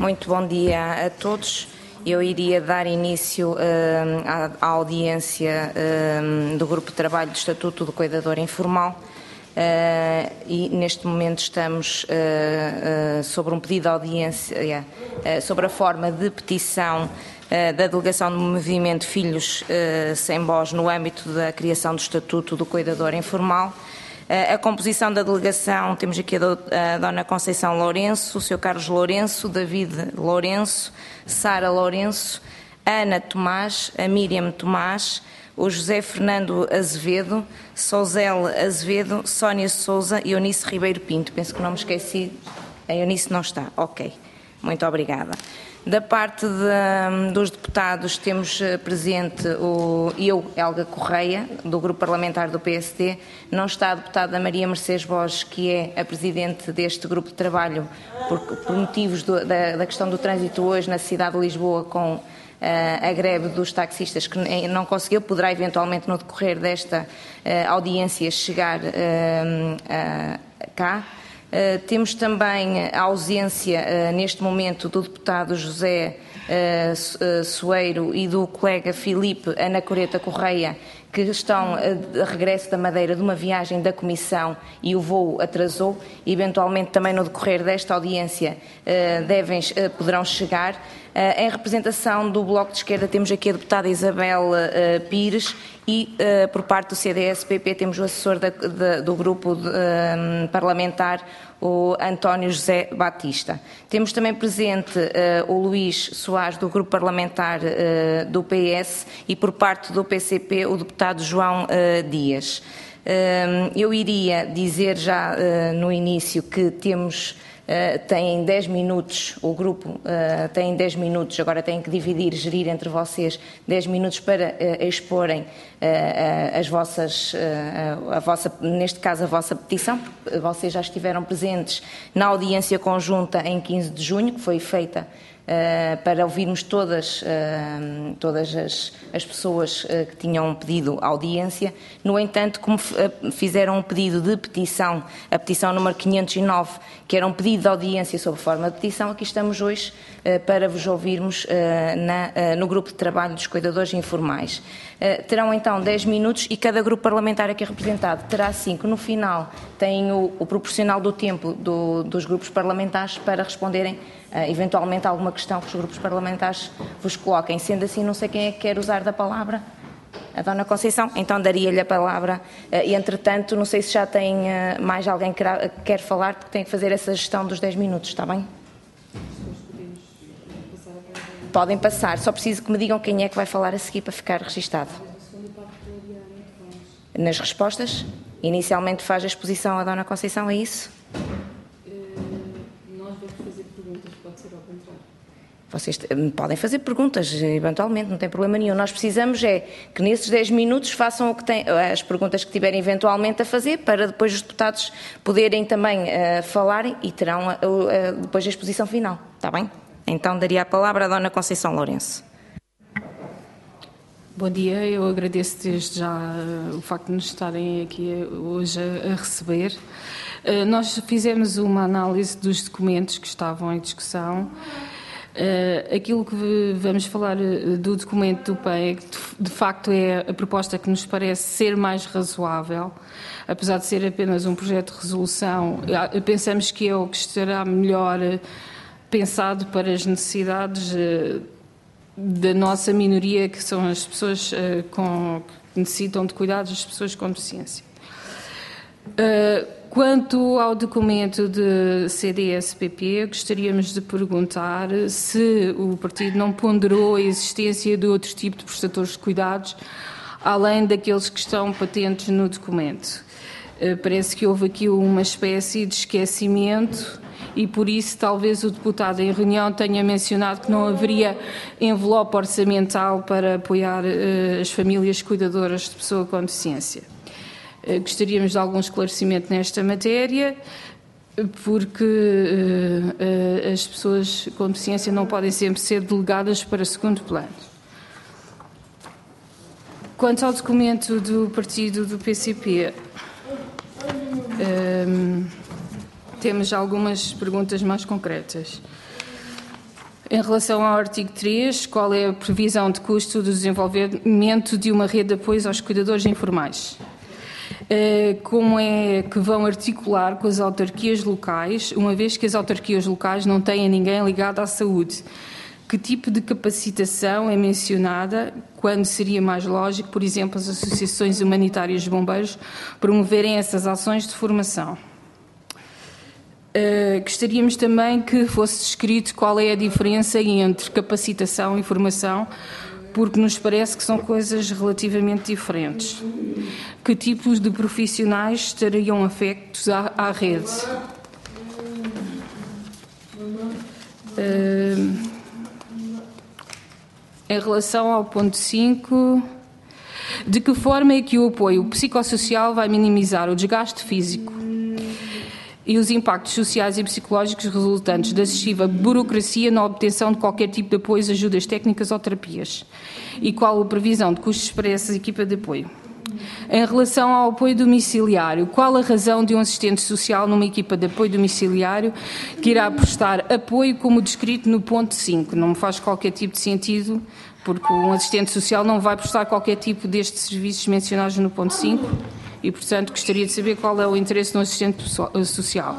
Muito bom dia a todos. Eu iria dar início à audiência do Grupo de Trabalho do Estatuto do Cuidador Informal e neste momento estamos sobre um pedido de audiência sobre a forma de petição da delegação do Movimento Filhos Sem Voz no âmbito da criação do Estatuto do Cuidador Informal. A composição da delegação, temos aqui a Dona Conceição Lourenço, o Sr. Carlos Lourenço, David Lourenço, Sara Lourenço, Ana Tomás, a Míriam Tomás, o José Fernando Azevedo, Sousel Azevedo, Sónia Sousa e Eunice Ribeiro Pinto. Penso que não me esqueci. A Eunice não está. Ok. Muito obrigada. Da parte dos deputados temos presente eu, Helga Correia, do Grupo Parlamentar do PSD. Não está a deputada Maria Mercedes Borges, que é a presidente deste grupo de trabalho, por motivos da questão do trânsito hoje na cidade de Lisboa, com a greve dos taxistas, que não conseguiu, poderá eventualmente no decorrer desta audiência chegar cá. Temos também a ausência, neste momento, do deputado José Soeiro e do colega Filipe Anacoreta Correia, que estão a regresso da Madeira de uma viagem da Comissão e o voo atrasou. Eventualmente, também no decorrer desta audiência, poderão chegar. Em representação do Bloco de Esquerda, temos aqui a deputada Isabel Pires e, por parte do CDS-PP, temos o assessor do grupo parlamentar, o António José Batista. Temos também presente o Luís Soares, do grupo parlamentar do PS, e, por parte do PCP, o deputado João Dias. Eu iria dizer já no início que tem 10 minutos, o grupo tem 10 minutos, agora tem que gerir entre vocês 10 minutos para exporem neste caso a vossa petição. Vocês já estiveram presentes na audiência conjunta em 15 de junho, que foi feita para ouvirmos todas as pessoas que tinham pedido audiência. No entanto, como fizeram um pedido de petição, a petição número 509, que era um pedido de audiência sob forma de petição, aqui estamos hoje para vos ouvirmos no grupo de trabalho dos cuidadores informais. Terão então 10 minutos e cada grupo parlamentar aqui representado terá 5. No final tem o proporcional do tempo dos grupos parlamentares para responderem eventualmente alguma questão que os grupos parlamentares vos coloquem. Sendo assim, não sei quem é que quer usar da palavra. A Dona Conceição? Então daria-lhe a palavra. E, entretanto, não sei se já tem mais alguém que quer falar, porque tem que fazer essa gestão dos 10 minutos, está bem? Podem passar, só preciso que me digam quem é que vai falar a seguir para ficar registado. Nas respostas? Inicialmente faz a exposição a Dona Conceição, é isso? Vocês podem fazer perguntas, eventualmente, não tem problema nenhum. Nós precisamos que nesses 10 minutos façam as perguntas que tiverem eventualmente a fazer, para depois os deputados poderem também falarem e terão depois a exposição final. Está bem? Então daria a palavra à Dona Conceição Lourenço. Bom dia, eu agradeço desde já o facto de nos estarem aqui hoje a receber. Nós fizemos uma análise dos documentos que estavam em discussão. Aquilo que vamos falar do documento do PEN, de facto é a proposta que nos parece ser mais razoável, apesar de ser apenas um projeto de resolução. Pensamos que é o que estará melhor pensado para as necessidades da nossa minoria, que são as pessoas que necessitam de cuidados, as pessoas com deficiência. Quanto ao documento de CDS-PP, gostaríamos de perguntar se o partido não ponderou a existência de outro tipo de prestadores de cuidados, além daqueles que estão patentes no documento. Parece que houve aqui uma espécie de esquecimento e, por isso, talvez o deputado em reunião tenha mencionado que não haveria envelope orçamental para apoiar as famílias cuidadoras de pessoa com deficiência. Gostaríamos de algum esclarecimento nesta matéria, porque as pessoas com deficiência não podem sempre ser delegadas para segundo plano. Quanto ao documento do partido do PCP, temos algumas perguntas mais concretas. Em relação ao artigo 3, qual é a previsão de custo do desenvolvimento de uma rede de apoio aos cuidadores informais? Como é que vão articular com as autarquias locais, uma vez que as autarquias locais não têm ninguém ligado à saúde? Que tipo de capacitação é mencionada, quando seria mais lógico, por exemplo, as associações humanitárias de bombeiros promoverem essas ações de formação? Gostaríamos também que fosse descrito qual é a diferença entre capacitação e formação, porque nos parece que são coisas relativamente diferentes. Que tipos de profissionais estariam afetos à rede? Em relação ao ponto 5, de que forma é que o apoio psicossocial vai minimizar o desgaste físico e os impactos sociais e psicológicos resultantes da excessiva burocracia na obtenção de qualquer tipo de apoios, ajudas técnicas ou terapias? E qual a previsão de custos para essa equipa de apoio? Em relação ao apoio domiciliário, qual a razão de um assistente social numa equipa de apoio domiciliário que irá prestar apoio como descrito no ponto 5? Não me faz qualquer tipo de sentido, porque um assistente social não vai prestar qualquer tipo destes serviços mencionados no ponto 5 e, portanto, gostaria de saber qual é o interesse de um assistente social.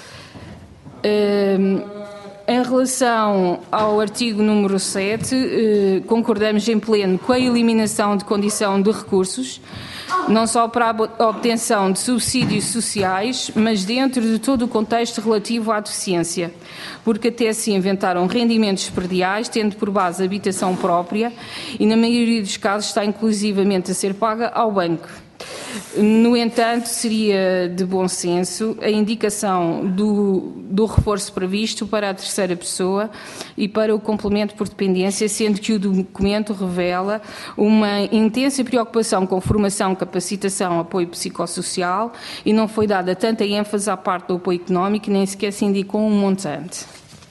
Em relação ao artigo número 7, concordamos em pleno com a eliminação de condição de recursos, não só para a obtenção de subsídios sociais, mas dentro de todo o contexto relativo à deficiência, porque até se inventaram rendimentos perdiais, tendo por base a habitação própria, e na maioria dos casos está inclusivamente a ser paga ao banco. No entanto, seria de bom senso a indicação do reforço previsto para a terceira pessoa e para o complemento por dependência, sendo que o documento revela uma intensa preocupação com formação, capacitação, apoio psicossocial e não foi dada tanta ênfase à parte do apoio económico e nem sequer se indicou um montante.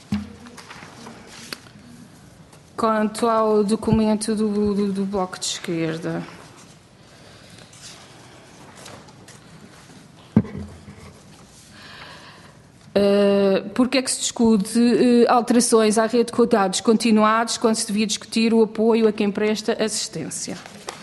Quanto ao documento do Bloco de Esquerda, porque é que se discute alterações à rede de cuidados continuados quando se devia discutir o apoio a quem presta assistência?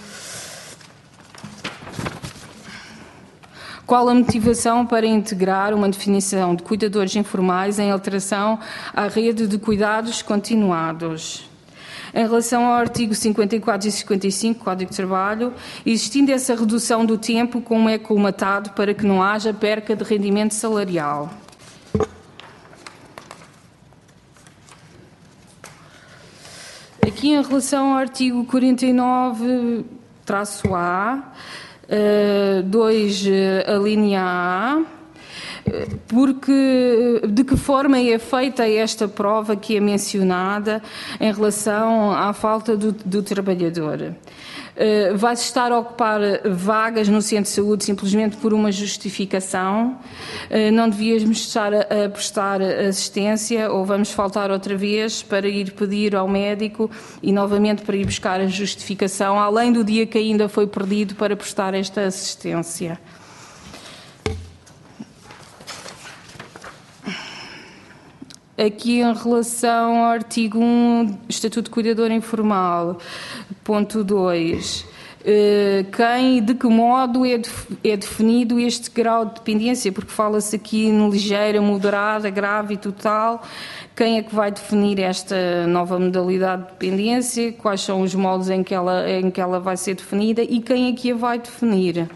Qual a motivação para integrar uma definição de cuidadores informais em alteração à rede de cuidados continuados? Em relação ao artigo 54 e 55 do Código de Trabalho, existindo essa redução do tempo, como é colmatado para que não haja perca de rendimento salarial? Aqui, em relação ao artigo 49-A, 2, a linha A, porque de que forma é feita esta prova que é mencionada em relação à falta do trabalhador? Vai-se estar a ocupar vagas no centro de saúde simplesmente por uma justificação? Não devíamos estar a prestar assistência ou vamos faltar outra vez para ir pedir ao médico e novamente para ir buscar a justificação, além do dia que ainda foi perdido para prestar esta assistência? Aqui, em relação ao artigo 1, Estatuto de Cuidador Informal, ponto 2, quem e de que modo é definido este grau de dependência? Porque fala-se aqui no ligeira, moderada, grave e total. Quem é que vai definir esta nova modalidade de dependência? Quais são os modos em que ela vai ser definida e quem é que a vai definir?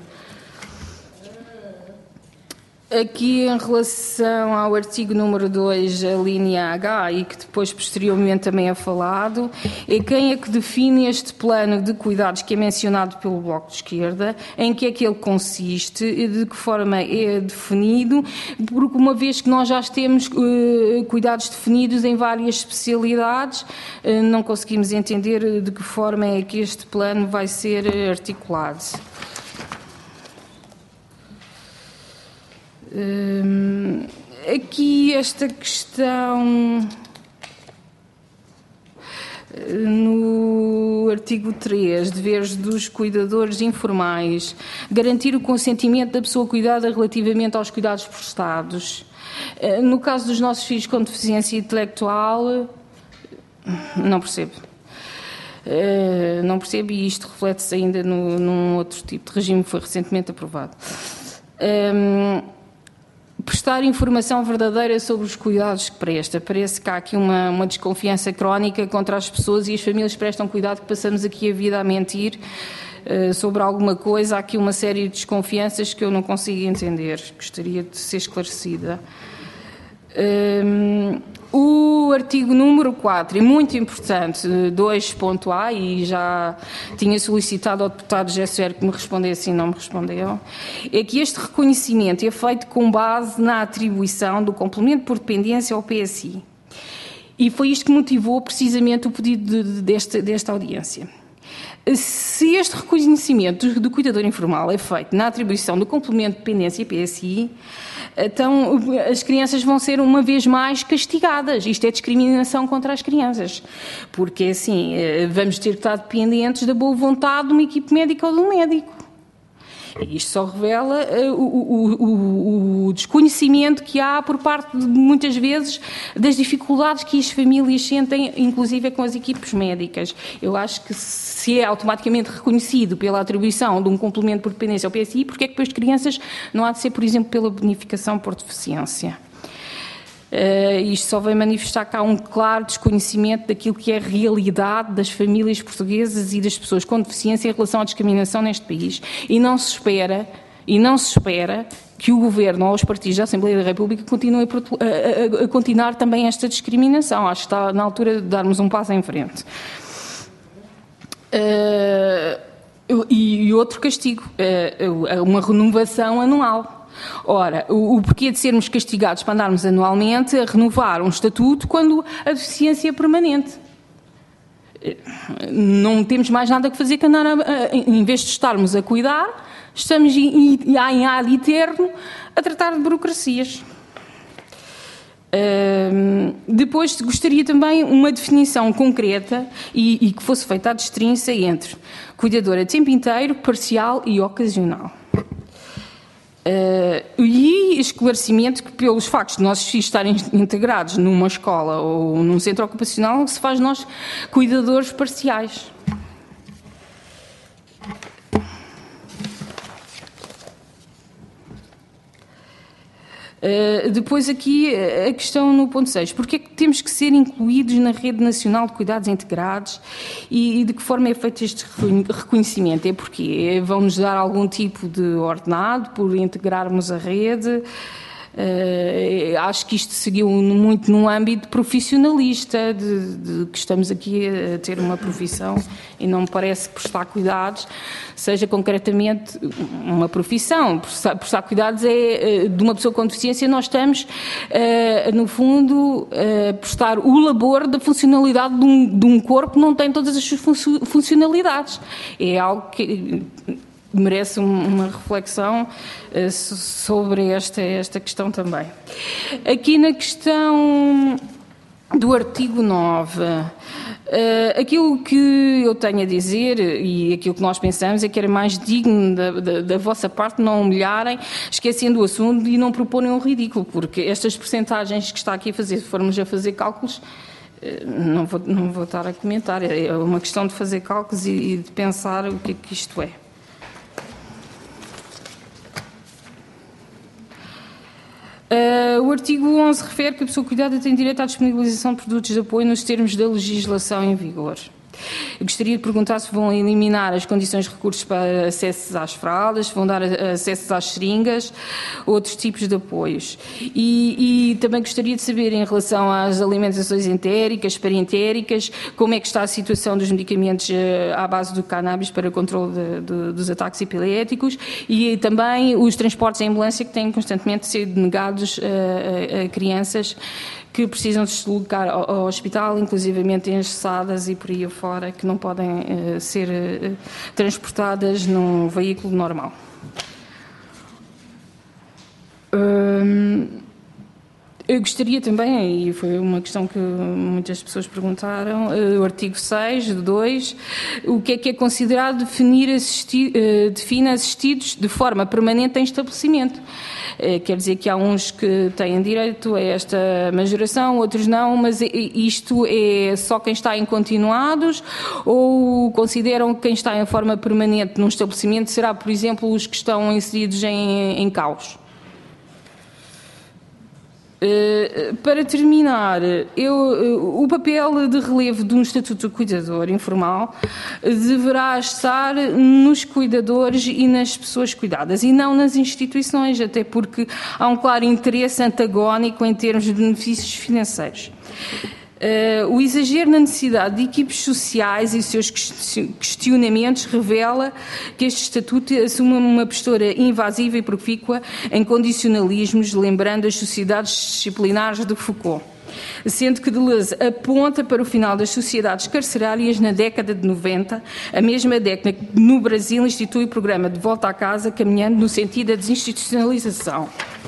Aqui, em relação ao artigo número 2, a linha H, e que depois posteriormente também é falado, é quem é que define este plano de cuidados que é mencionado pelo Bloco de Esquerda, em que é que ele consiste e de que forma é definido, porque uma vez que nós já temos cuidados definidos em várias especialidades, não conseguimos entender de que forma é que este plano vai ser articulado. Aqui esta questão no artigo 3, deveres dos cuidadores informais, garantir o consentimento da pessoa cuidada relativamente aos cuidados prestados. No caso dos nossos filhos com deficiência intelectual, Não percebo. Não percebo, e isto reflete-se ainda num outro tipo de regime que foi recentemente aprovado. Prestar informação verdadeira sobre os cuidados que presta. Parece que há aqui uma desconfiança crónica contra as pessoas, e as famílias prestam cuidado que passamos aqui a vida a mentir sobre alguma coisa. Há aqui uma série de desconfianças que eu não consigo entender. Gostaria de ser esclarecida. O artigo número 4 é muito importante, 2.a, e já tinha solicitado ao deputado Gesser que me respondesse e não me respondeu, é que este reconhecimento é feito com base na atribuição do complemento por dependência ao PSI. E foi isto que motivou precisamente o pedido desta audiência. Se este reconhecimento do cuidador informal é feito na atribuição do complemento de dependência PSI, então as crianças vão ser uma vez mais castigadas. Isto é discriminação contra as crianças, porque assim vamos ter que estar dependentes da boa vontade de uma equipe médica ou de um médico. Isto só revela o desconhecimento que há por parte, muitas vezes, das dificuldades que as famílias sentem, inclusive com as equipes médicas. Eu acho que se é automaticamente reconhecido pela atribuição de um complemento por dependência ao PSI, porque é que depois de crianças não há de ser, por exemplo, pela bonificação por deficiência? Isto só vem manifestar que há um claro desconhecimento daquilo que é a realidade das famílias portuguesas e das pessoas com deficiência em relação à discriminação neste país. E não se espera que o Governo ou os partidos da Assembleia da República continuem a continuar também esta discriminação. Acho que está na altura de darmos um passo em frente. E outro castigo, uma renovação anual. Ora, o porquê de sermos castigados para andarmos anualmente a renovar um estatuto quando a deficiência é permanente? Não temos mais nada que fazer que andar, em vez de estarmos a cuidar, estamos em ad eterno a tratar de burocracias. Depois gostaria também uma definição concreta e que fosse feita a distinção entre cuidadora de tempo inteiro, parcial e ocasional. E esclarecimento que, pelos factos de nossos filhos estarem integrados numa escola ou num centro ocupacional, se faz nós cuidadores parciais. Depois aqui a questão no ponto 6. Porquê é que temos que ser incluídos na Rede Nacional de Cuidados Integrados e de que forma é feito este reconhecimento? É porque vão-nos dar algum tipo de ordenado por integrarmos a rede? Acho que isto seguiu muito num âmbito profissionalista, de que estamos aqui a ter uma profissão, e não me parece que prestar cuidados seja concretamente uma profissão. Prestar cuidados é de uma pessoa com deficiência. Nós estamos, no fundo, a prestar o labor da funcionalidade de um corpo que não tem todas as suas funcionalidades. É algo que merece uma reflexão sobre esta questão também. Aqui na questão do artigo 9, aquilo que eu tenho a dizer e aquilo que nós pensamos é que era mais digno da vossa parte não humilharem, esquecendo o assunto e não proporem um ridículo, porque estas percentagens que está aqui a fazer, se formos a fazer cálculos, não vou estar a comentar, é uma questão de fazer cálculos e de pensar o que é que isto é. O artigo 11 refere que a pessoa cuidada tem direito à disponibilização de produtos de apoio nos termos da legislação em vigor. Eu gostaria de perguntar se vão eliminar as condições de recursos para acesso às fraldas, se vão dar acesso às seringas, outros tipos de apoios. E também gostaria de saber, em relação às alimentações entéricas, parentéricas, como é que está a situação dos medicamentos à base do cannabis para controle dos ataques epiléticos, e também os transportes em ambulância que têm constantemente sido negados a crianças que precisam de se deslocar ao hospital, inclusivamente engessadas e por aí afora, que não podem ser transportadas num veículo normal. Eu gostaria também, e foi uma questão que muitas pessoas perguntaram, o artigo 6, 2, o que é considerado define assistidos de forma permanente em estabelecimento. Quer dizer que há uns que têm direito a esta majoração, outros não, mas isto é só quem está em continuados, ou consideram que quem está em forma permanente num estabelecimento será, por exemplo, os que estão inseridos em CAUs? Para terminar, o papel de relevo de um estatuto de cuidador informal deverá estar nos cuidadores e nas pessoas cuidadas e não nas instituições, até porque há um claro interesse antagónico em termos de benefícios financeiros. O exagero na necessidade de equipes sociais e seus questionamentos revela que este estatuto assume uma postura invasiva e profícua em condicionalismos, lembrando as sociedades disciplinares de Foucault, sendo que Deleuze aponta para o final das sociedades carcerárias na década de 90, a mesma década que no Brasil institui o programa de volta à casa, caminhando no sentido da desinstitucionalização.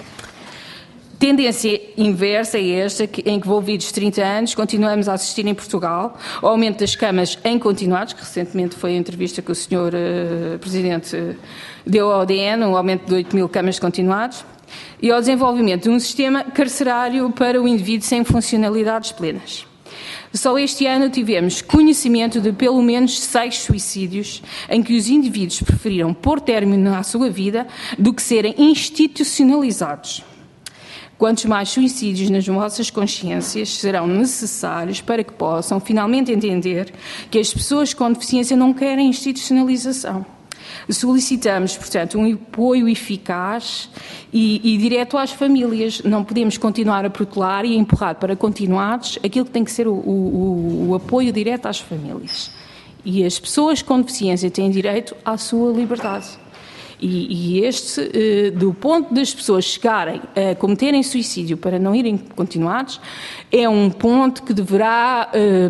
Tendência inversa é esta, que, envolvidos 30 anos, continuamos a assistir em Portugal ao aumento das camas em continuados, que recentemente foi a entrevista que o Sr. Presidente deu ao ODN, um aumento de 8.000 camas de continuados, e ao desenvolvimento de um sistema carcerário para o indivíduo sem funcionalidades plenas. Só este ano tivemos conhecimento de pelo menos 6 suicídios em que os indivíduos preferiram pôr término à sua vida do que serem institucionalizados. Quantos mais suicídios nas vossas consciências serão necessários para que possam finalmente entender que as pessoas com deficiência não querem institucionalização? Solicitamos, portanto, um apoio eficaz e direto às famílias. Não podemos continuar a protelar e a empurrar para continuados aquilo que tem que ser o apoio direto às famílias. E as pessoas com deficiência têm direito à sua liberdade. E este, do ponto das pessoas chegarem a cometerem suicídio para não irem continuados, é um ponto que deverá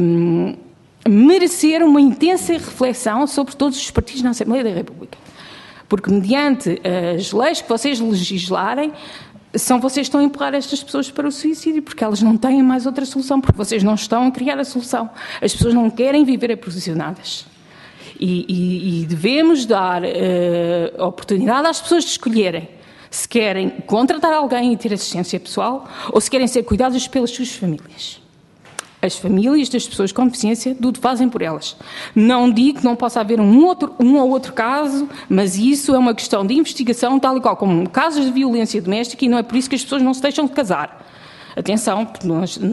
merecer uma intensa reflexão sobre todos os partidos na Assembleia da República. Porque mediante as leis que vocês legislarem, são vocês que estão a empurrar estas pessoas para o suicídio, porque elas não têm mais outra solução, porque vocês não estão a criar a solução. As pessoas não querem viver aprisionadas. E devemos dar oportunidade às pessoas de escolherem se querem contratar alguém e ter assistência pessoal ou se querem ser cuidadas pelas suas famílias. As famílias das pessoas com deficiência tudo fazem por elas. Não digo que não possa haver um ou outro caso, mas isso é uma questão de investigação, tal e qual como casos de violência doméstica, e não é por isso que as pessoas não se deixam de casar. Atenção, porque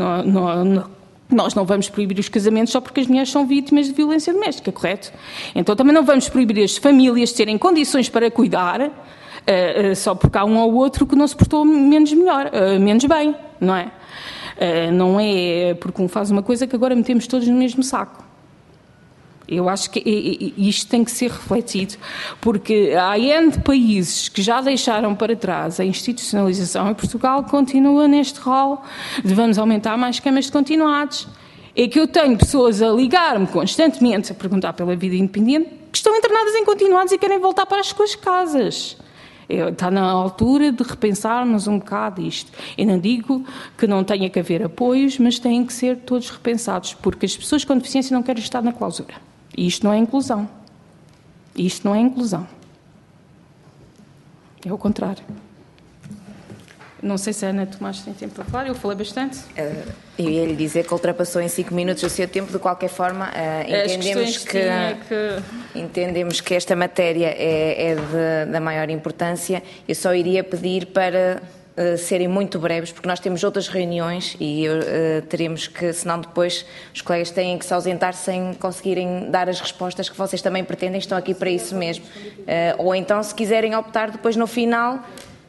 nós não vamos proibir os casamentos só porque as mulheres são vítimas de violência doméstica, correto? Então também não vamos proibir as famílias de terem condições para cuidar só porque há um ou outro que não se portou menos bem, não é? Não é porque um faz uma coisa que agora metemos todos no mesmo saco. Eu acho que isto tem que ser refletido, porque há N de países que já deixaram para trás a institucionalização e Portugal continua neste rol de vamos aumentar mais camas de continuados. É que eu tenho pessoas a ligar-me constantemente a perguntar pela vida independente que estão internadas em continuados e querem voltar para as suas casas. Está na altura de repensarmos um bocado isto. Eu não digo que não tenha que haver apoios, mas têm que ser todos repensados, porque as pessoas com deficiência não querem estar na clausura. E isto não é inclusão. Isto não é inclusão. É o contrário. Não sei se a Ana Tomás tem tempo para falar, eu falei bastante. Eu ia lhe dizer que ultrapassou em 5 minutos o seu tempo, de qualquer forma, entendemos que esta matéria é da maior importância. Eu só iria pedir para serem muito breves, porque nós temos outras reuniões e teremos que, senão depois os colegas têm que se ausentar sem conseguirem dar as respostas que vocês também pretendem, estão aqui para isso mesmo. Ou então, se quiserem optar depois no final...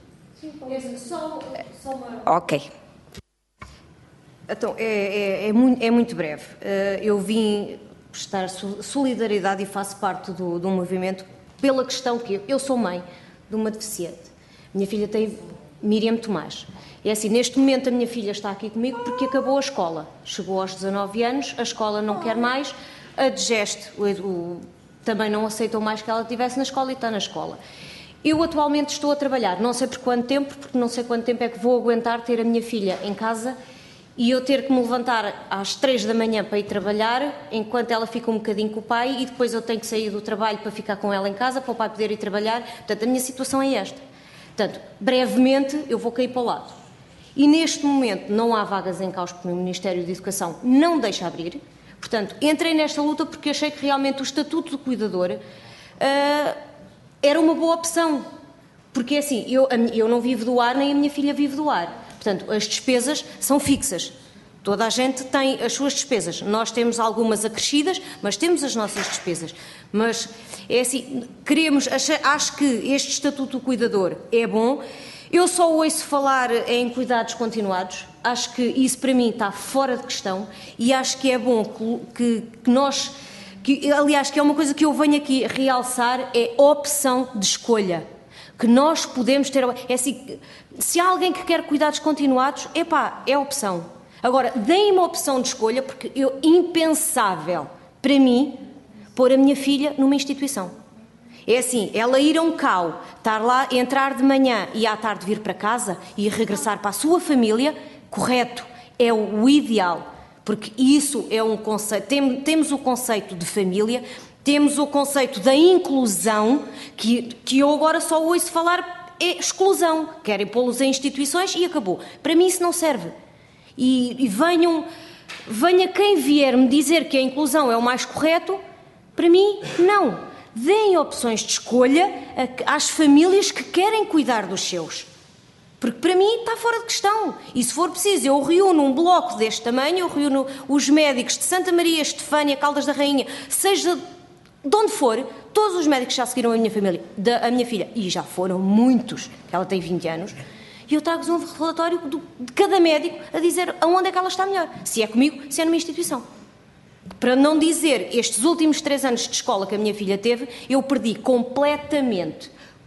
Ok. Então, é muito breve. Eu vim prestar solidariedade e faço parte do movimento pela questão que eu sou mãe de uma deficiente. Minha filha tem Miriam Tomás. É assim, neste momento a minha filha está aqui comigo porque acabou a escola. Chegou aos 19 anos, a escola não quer mais, a DGEST também não aceitou mais que ela estivesse na escola e está na escola. Eu atualmente estou a trabalhar, não sei por quanto tempo, porque não sei quanto tempo é que vou aguentar ter a minha filha em casa e eu ter que me levantar às 3 da manhã para ir trabalhar, enquanto ela fica um bocadinho com o pai, e depois eu tenho que sair do trabalho para ficar com ela em casa, para o pai poder ir trabalhar. Portanto, a minha situação é esta. Portanto, brevemente eu vou cair para o lado. E neste momento não há vagas em causa porque o Ministério da Educação não deixa abrir. Portanto, entrei nesta luta porque achei que realmente o Estatuto do Cuidador era uma boa opção. Porque assim, eu não vivo do ar, nem a minha filha vive do ar. Portanto, as despesas são fixas. Toda a gente tem as suas despesas. Nós temos algumas acrescidas, mas temos as nossas despesas. Mas, é assim, acho que este Estatuto do Cuidador é bom. Eu só ouço falar em cuidados continuados. Acho que isso, para mim, está fora de questão. E acho que é bom que nós... aliás, que é uma coisa que eu venho aqui realçar, é opção de escolha. Que nós podemos ter... É assim, se há alguém que quer cuidados continuados, é opção. Agora, deem-me a opção de escolha, porque impensável para mim pôr a minha filha numa instituição. É assim, ela ir a um CAU, estar lá, entrar de manhã e à tarde vir para casa e regressar para a sua família, correto, é o ideal. Porque isso é um conceito, temos o conceito de família, temos o conceito da inclusão, que eu agora só ouço falar, é exclusão. Querem pô-los em instituições e acabou. Para mim isso não serve. E venha quem vier me dizer que a inclusão é o mais correto, para mim, não. Deem opções de escolha às famílias que querem cuidar dos seus. Porque para mim está fora de questão. E se for preciso, eu reúno um bloco deste tamanho, eu reúno os médicos de Santa Maria, Estefânia, Caldas da Rainha, seja de onde for, todos os médicos já seguiram a minha filha, e já foram muitos, ela tem 20 anos, e eu trago-vos um relatório de cada médico a dizer aonde é que ela está melhor. Se é comigo, se é numa instituição. Para não dizer, estes últimos 3 anos de escola que a minha filha teve, eu perdi completamente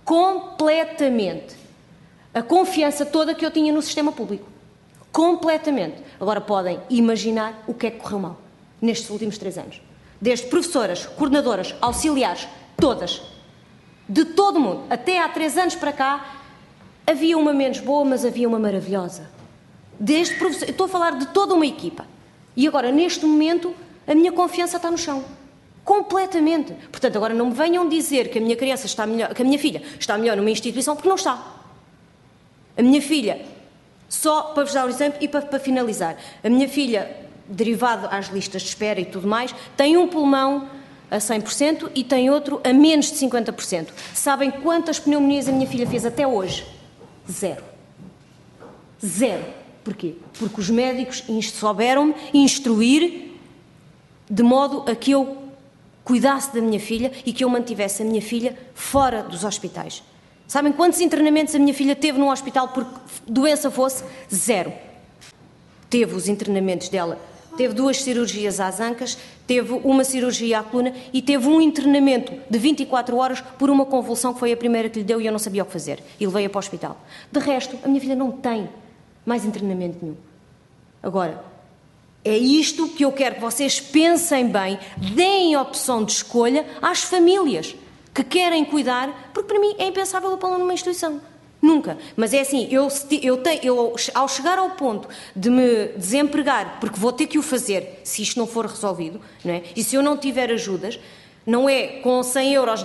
a confiança toda que eu tinha no sistema público. Completamente. Agora podem imaginar o que é que correu mal nestes últimos 3 anos. Desde professoras, coordenadoras, auxiliares, todas. De todo o mundo. Até há 3 anos para cá, havia uma menos boa, mas havia uma maravilhosa. Desde professor, estou a falar de toda uma equipa. E agora, neste momento, a minha confiança está no chão. Completamente. Portanto, agora não me venham dizer que a minha criança está melhor, que a minha filha está melhor numa instituição, porque não está. A minha filha, só para vos dar um exemplo e para finalizar, a minha filha, derivado às listas de espera e tudo mais, tem um pulmão a 100% e tem outro a menos de 50%. Sabem quantas pneumonias a minha filha fez até hoje? 0. Porquê? Porque os médicos souberam-me instruir de modo a que eu cuidasse da minha filha e que eu mantivesse a minha filha fora dos hospitais. Sabem quantos internamentos a minha filha teve num hospital porque doença fosse? 0. Teve os internamentos dela. Teve 2 cirurgias às ancas, teve uma cirurgia à coluna e teve um internamento de 24 horas por uma convulsão que foi a primeira que lhe deu e eu não sabia o que fazer. E levei-a para o hospital. De resto, a minha filha não tem mais internamento nenhum. Agora, é isto que eu quero que vocês pensem bem, deem opção de escolha às famílias que querem cuidar, porque para mim é impensável eu pô-la numa instituição. Nunca. Mas é assim, eu ao chegar ao ponto de me desempregar, porque vou ter que o fazer se isto não for resolvido, não é? E se eu não tiver ajudas, não é com 100 euros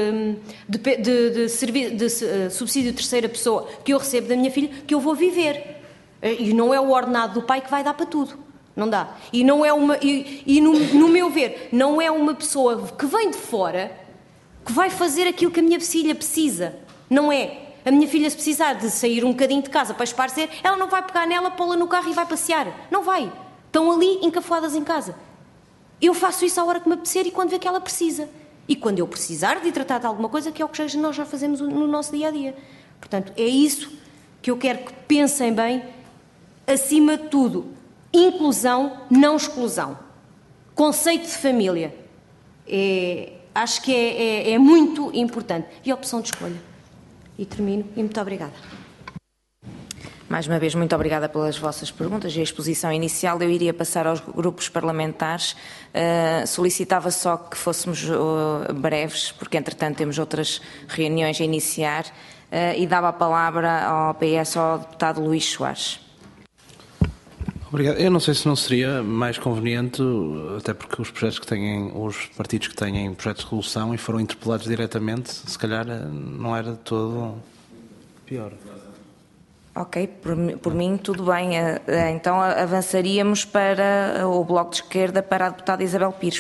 de subsídio de terceira pessoa que eu recebo da minha filha que eu vou viver. E não é o ordenado do pai que vai dar para tudo. Não dá. E não é no meu ver, não é uma pessoa que vem de fora que vai fazer aquilo que a minha filha precisa. Não é. A minha filha, se precisar de sair um bocadinho de casa para esparcer, ela não vai pegar nela, pô-la no carro e vai passear. Não vai. Estão ali encafuadas em casa. Eu faço isso à hora que me apetecer e quando vê que ela precisa. E quando eu precisar de tratar de alguma coisa, que é o que nós já fazemos no nosso dia-a-dia. Portanto, é isso que eu quero que pensem bem. Acima de tudo, inclusão, não exclusão. Conceito de família. Acho que é muito importante. E opção de escolha. E termino. E muito obrigada. Mais uma vez, muito obrigada pelas vossas perguntas e a exposição inicial. Eu iria passar aos grupos parlamentares. Solicitava só que fôssemos breves, porque entretanto temos outras reuniões a iniciar, e dava a palavra ao PS, ao deputado Luís Soares. Obrigado. Eu não sei se não seria mais conveniente, até porque os partidos que têm projetos de resolução e foram interpelados diretamente, se calhar não era de todo pior. Ok, por mim tudo bem. Então avançaríamos para o Bloco de Esquerda, para a deputada Isabel Pires.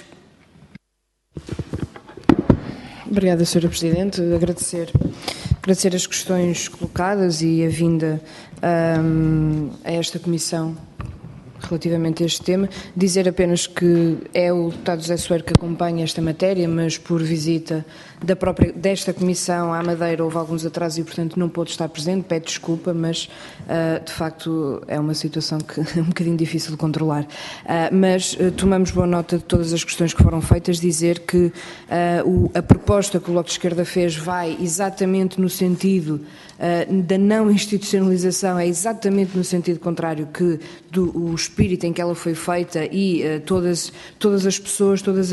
Obrigada, Sra. Presidente. Agradecer as questões colocadas e a vinda a esta Comissão relativamente a este tema. Dizer apenas que é o deputado José Soeiro que acompanha esta matéria, mas por visita desta Comissão à Madeira houve alguns atrasos e, portanto, não pôde estar presente. Peço desculpa, mas de facto é uma situação que é um bocadinho difícil de controlar. Mas tomamos boa nota de todas as questões que foram feitas. Dizer que a proposta que o Bloco de Esquerda fez vai exatamente no sentido da não institucionalização, é exatamente no sentido contrário que o espírito em que ela foi feita, e todas as pessoas, todas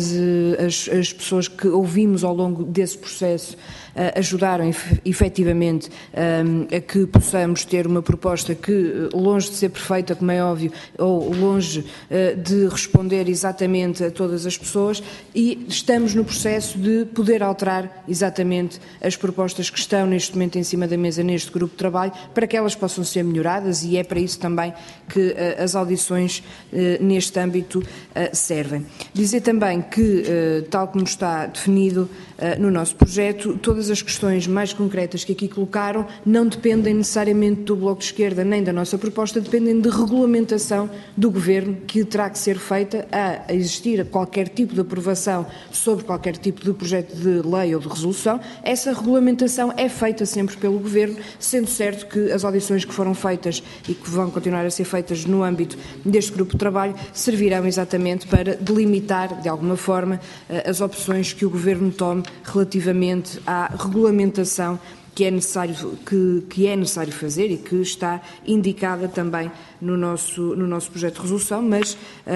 as pessoas que ouvimos ao longo desse processo ajudaram efetivamente a que possamos ter uma proposta que, longe de ser perfeita, como é óbvio, ou longe de responder exatamente a todas as pessoas, e estamos no processo de poder alterar exatamente as propostas que estão neste momento em cima da mesa neste grupo de trabalho, para que elas possam ser melhoradas, e é para isso também que as audições neste âmbito servem. Dizer também que, tal como está definido no nosso projeto, todas as questões mais concretas que aqui colocaram não dependem necessariamente do Bloco de Esquerda nem da nossa proposta, dependem de regulamentação do Governo que terá que ser feita a existir qualquer tipo de aprovação sobre qualquer tipo de projeto de lei ou de resolução. Essa regulamentação é feita sempre pelo Governo, sendo certo que as audições que foram feitas e que vão continuar a ser feitas no âmbito deste grupo de trabalho servirão exatamente para delimitar, de alguma forma, as opções que o Governo tome relativamente à regulamentação que é necessário fazer e que está indicada também no nosso projeto de resolução, mas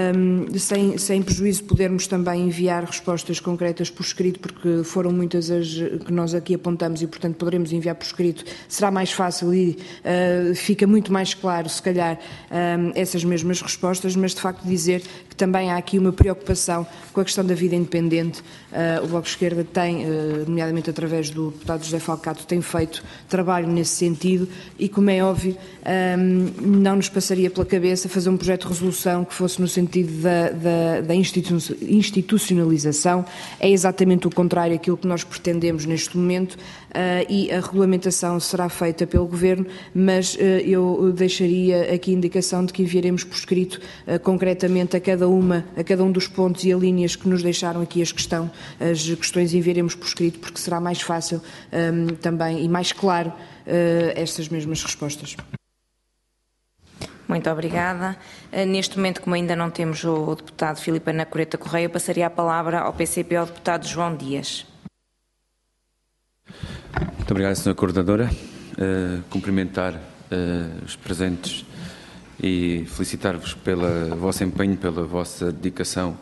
sem prejuízo podermos também enviar respostas concretas por escrito, porque foram muitas as que nós aqui apontamos e, portanto, poderemos enviar por escrito. Será mais fácil e fica muito mais claro, se calhar, essas mesmas respostas, mas de facto dizer que também há aqui uma preocupação com a questão da vida independente. O Bloco de Esquerda tem, nomeadamente através do deputado José Falcato, tem feito trabalho nesse sentido e, como é óbvio, não nos passaria pela cabeça fazer um projeto de resolução que fosse no sentido da institucionalização. É exatamente o contrário daquilo que nós pretendemos neste momento, e a regulamentação será feita pelo Governo, mas eu deixaria aqui a indicação de que enviaremos por escrito concretamente a cada um dos pontos e a linhas que nos deixaram aqui as questões enviaremos por escrito, porque será mais fácil também e mais claro estas mesmas respostas. Muito obrigada. Neste momento, como ainda não temos o deputado Filipe Anacoreta Correia, passaria a palavra ao PCP, ao deputado João Dias. Muito obrigado, Sra. Coordenadora. Cumprimentar os presentes e felicitar-vos pelo vosso empenho, pela vossa dedicação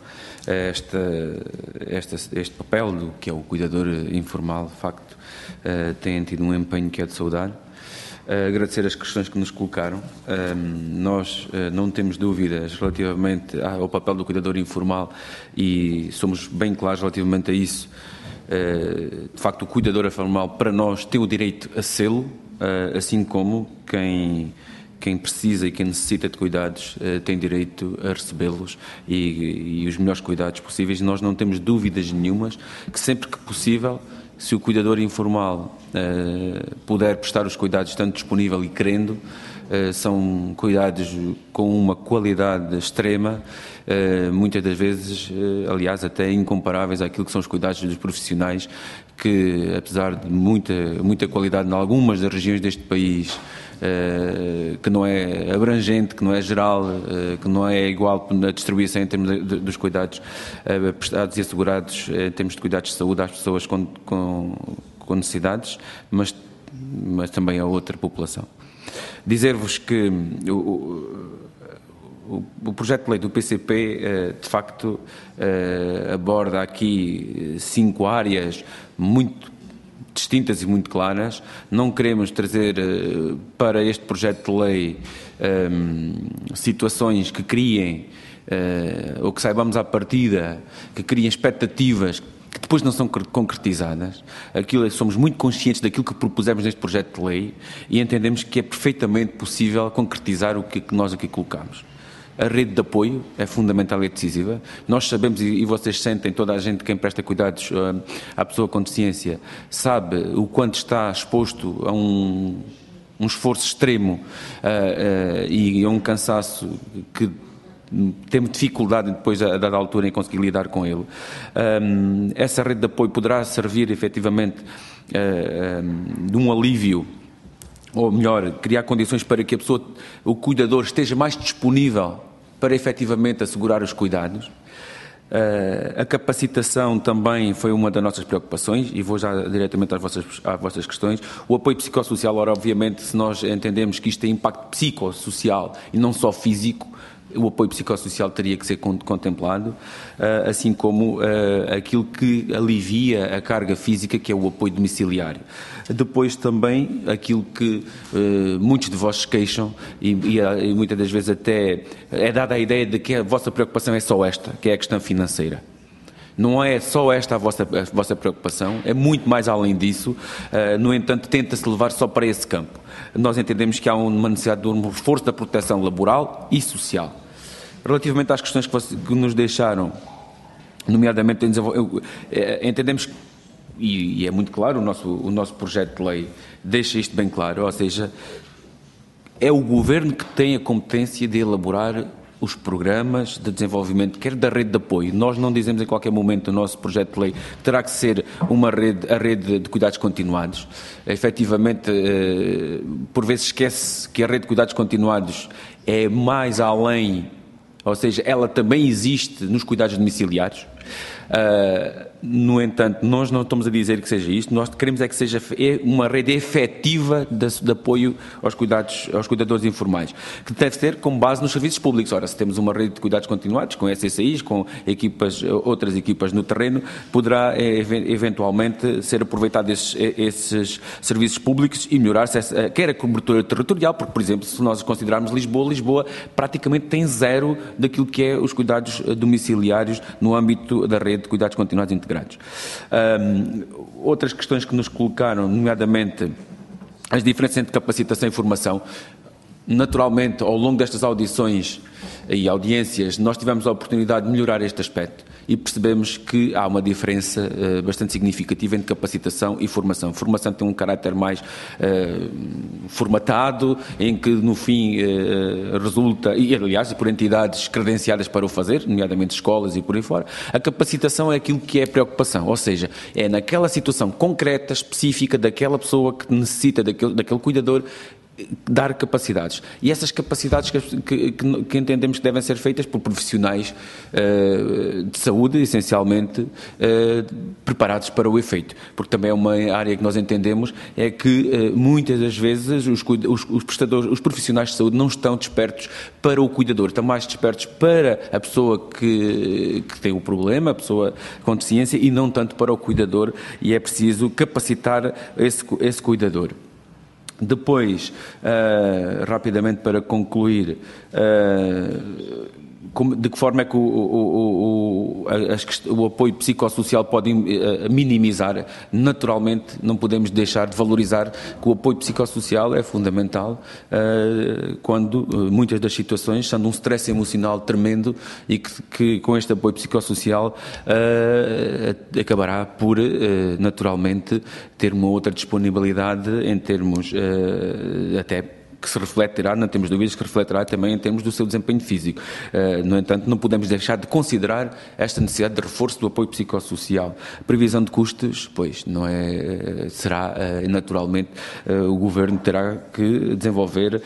a este papel do que é o cuidador informal. De facto, têm tido um empenho que é de saudar. Agradecer as questões que nos colocaram. Nós não temos dúvidas relativamente ao papel do cuidador informal e somos bem claros relativamente a isso. De facto, o cuidador informal, para nós, tem o direito a sê-lo, assim como quem precisa e quem necessita de cuidados tem direito a recebê-los e os melhores cuidados possíveis. Nós não temos dúvidas nenhumas que, sempre que possível, se o cuidador informal puder prestar os cuidados estando disponível e querendo, são cuidados com uma qualidade extrema, muitas das vezes, aliás, até incomparáveis àquilo que são os cuidados dos profissionais, que, apesar de muita qualidade em algumas das regiões deste país, que não é abrangente, que não é geral, que não é igual na distribuição em termos dos cuidados prestados e assegurados em termos de cuidados de saúde às pessoas com necessidades, mas também a outra população. Dizer-vos que o projeto de lei do PCP, de facto, aborda aqui 5 áreas muito distintas e muito claras. Não queremos trazer para este projeto de lei situações que criem, ou que saibamos à partida, que criem expectativas que depois não são concretizadas. Somos muito conscientes daquilo que propusemos neste projeto de lei e entendemos que é perfeitamente possível concretizar o que nós aqui colocamos. A rede de apoio é fundamental e decisiva. Nós sabemos, e vocês sentem, toda a gente, quem presta cuidados à pessoa com deficiência, sabe o quanto está exposto a um esforço extremo e a um cansaço que temos dificuldade depois, a dada altura, em conseguir lidar com ele. Essa rede de apoio poderá servir, efetivamente, de um alívio, ou melhor, criar condições para que o cuidador esteja mais disponível para efetivamente assegurar os cuidados. A capacitação também foi uma das nossas preocupações, e vou já diretamente às vossas questões. O apoio psicossocial, ora, obviamente, se nós entendemos que isto tem impacto psicossocial e não só físico, o apoio psicossocial teria que ser contemplado, assim como aquilo que alivia a carga física, que é o apoio domiciliário. Depois também aquilo que muitos de vós se queixam e muitas das vezes até é dada a ideia de que a vossa preocupação é só esta, que é a questão financeira. Não é só esta a vossa preocupação, é muito mais além disso. No entanto, tenta-se levar só para esse campo. Nós entendemos que há uma necessidade de um reforço da proteção laboral e social. Relativamente às questões que nos deixaram, nomeadamente, entendemos, e é muito claro, o nosso projeto de lei deixa isto bem claro, ou seja, é o Governo que tem a competência de elaborar os programas de desenvolvimento, quer da rede de apoio. Nós não dizemos em qualquer momento no nosso projeto de lei que terá que ser a rede de cuidados continuados. Efetivamente, por vezes esquece que a rede de cuidados continuados é mais além, ou seja, ela também existe nos cuidados domiciliários. No entanto, nós não estamos a dizer que seja isto, nós queremos é que seja uma rede efetiva de apoio aos cuidadores informais, que deve ser com base nos serviços públicos. Ora, se temos uma rede de cuidados continuados, com SSIs, com outras equipas no terreno, poderá eventualmente ser aproveitado esses serviços públicos e melhorar-se quer a cobertura territorial, porque, por exemplo, se nós considerarmos Lisboa praticamente tem zero daquilo que é os cuidados domiciliários no âmbito da rede de cuidados continuados integrados. Outras questões que nos colocaram, nomeadamente as diferenças entre capacitação e formação. Naturalmente, ao longo destas audições e audiências, nós tivemos a oportunidade de melhorar este aspecto e percebemos que há uma diferença bastante significativa entre capacitação e formação. Formação tem um caráter mais formatado, em que no fim resulta, e aliás por entidades credenciadas para o fazer, nomeadamente escolas e por aí fora. A capacitação é aquilo que é a preocupação, ou seja, é naquela situação concreta, específica, daquela pessoa que necessita, daquele cuidador, dar capacidades. E essas capacidades que entendemos que devem ser feitas por profissionais de saúde, essencialmente, preparados para o efeito. Porque também é uma área que nós entendemos é que muitas das vezes os profissionais de saúde não estão despertos para o cuidador, estão mais despertos para a pessoa que tem o problema, a pessoa com deficiência, e não tanto para o cuidador, e é preciso capacitar esse cuidador. Depois, rapidamente para concluir, de que forma é que o apoio psicossocial pode minimizar? Naturalmente, não podemos deixar de valorizar que o apoio psicossocial é fundamental quando muitas das situações são de um stress emocional tremendo e que com este apoio psicossocial acabará por, naturalmente, ter uma outra disponibilidade em termos até que se refletirá, não temos dúvidas, que refletirá também em termos do seu desempenho físico. No entanto, não podemos deixar de considerar esta necessidade de reforço do apoio psicossocial. Previsão de custos, pois, não é, será naturalmente o Governo terá que desenvolver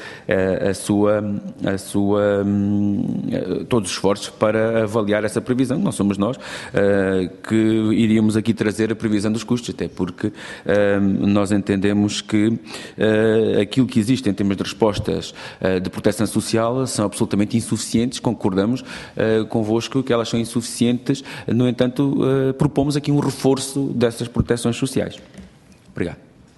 todos os esforços para avaliar essa previsão. Não somos nós que iríamos aqui trazer a previsão dos custos, até porque nós entendemos que aquilo que existe em termos de respostas de proteção social são absolutamente insuficientes, concordamos convosco que elas são insuficientes, no entanto, propomos aqui um reforço dessas proteções sociais. Obrigado.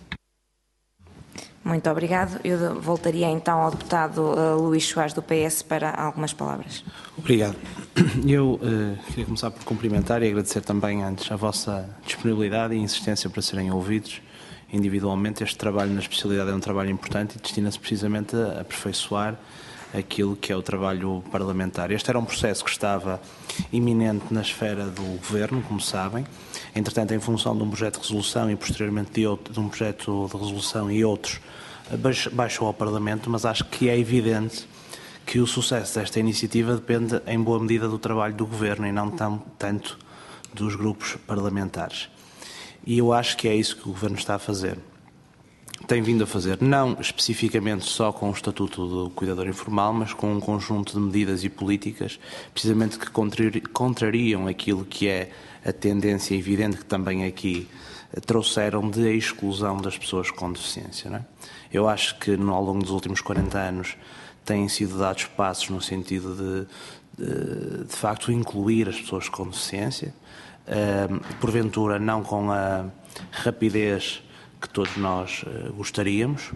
Muito obrigado. Eu voltaria então ao deputado Luís Soares do PS para algumas palavras. Obrigado. Eu queria começar por cumprimentar e agradecer também antes a vossa disponibilidade e insistência para serem ouvidos individualmente. Este trabalho na especialidade é um trabalho importante e destina-se precisamente a aperfeiçoar aquilo que é o trabalho parlamentar. Este era um processo que estava iminente na esfera do Governo, como sabem. Entretanto, em função de um projeto de resolução e posteriormente de um projeto de resolução e outros, baixou ao Parlamento, mas acho que é evidente que o sucesso desta iniciativa depende em boa medida do trabalho do Governo e não tanto dos grupos parlamentares. E eu acho que é isso que o Governo está a fazer. Tem vindo a fazer, não especificamente só com o Estatuto do Cuidador Informal, mas com um conjunto de medidas e políticas, precisamente que contrariam aquilo que é a tendência evidente que também aqui trouxeram de exclusão das pessoas com deficiência. Não é? Eu acho que ao longo dos últimos 40 anos têm sido dados passos no sentido de facto incluir as pessoas com deficiência, porventura não com a rapidez que todos nós gostaríamos,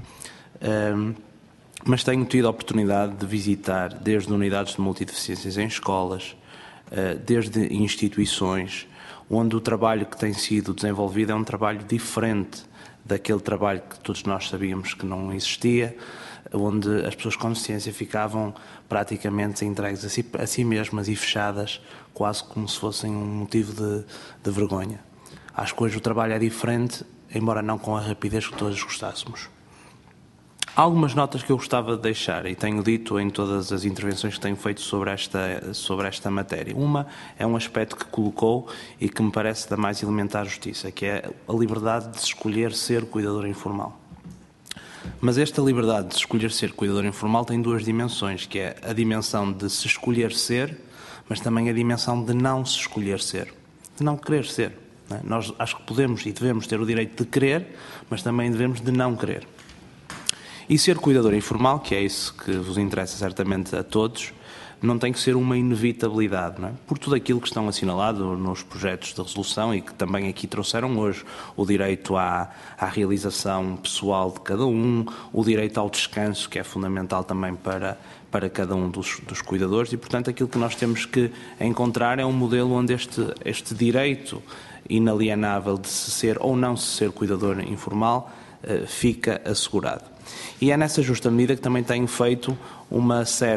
mas tenho tido a oportunidade de visitar desde unidades de multideficiências em escolas, desde instituições, onde o trabalho que tem sido desenvolvido é um trabalho diferente daquele trabalho que todos nós sabíamos que não existia, onde as pessoas com deficiência ficavam praticamente entregues a si mesmas e fechadas, quase como se fossem um motivo de vergonha. Acho que hoje o trabalho é diferente, embora não com a rapidez que todos gostássemos. Há algumas notas que eu gostava de deixar, e tenho dito em todas as intervenções que tenho feito sobre esta matéria. Uma é um aspecto que colocou e que me parece da mais elementar justiça, que é a liberdade de escolher ser cuidador informal. Mas esta liberdade de escolher ser cuidador informal tem duas dimensões, que é a dimensão de se escolher ser, mas também a dimensão de não se escolher ser, de não querer ser. Não é? Nós acho que podemos e devemos ter o direito de querer, mas também devemos de não querer. E ser cuidador informal, que é isso que vos interessa certamente a todos, não tem que ser uma inevitabilidade, não é? Por tudo aquilo que estão assinalado nos projetos de resolução e que também aqui trouxeram hoje, o direito à realização pessoal de cada um, o direito ao descanso, que é fundamental também para cada um dos cuidadores, e portanto aquilo que nós temos que encontrar é um modelo onde este direito inalienável de se ser ou não se ser cuidador informal fica assegurado. E é nessa justa medida que também tenho feito um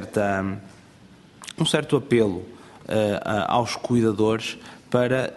certo apelo aos cuidadores para,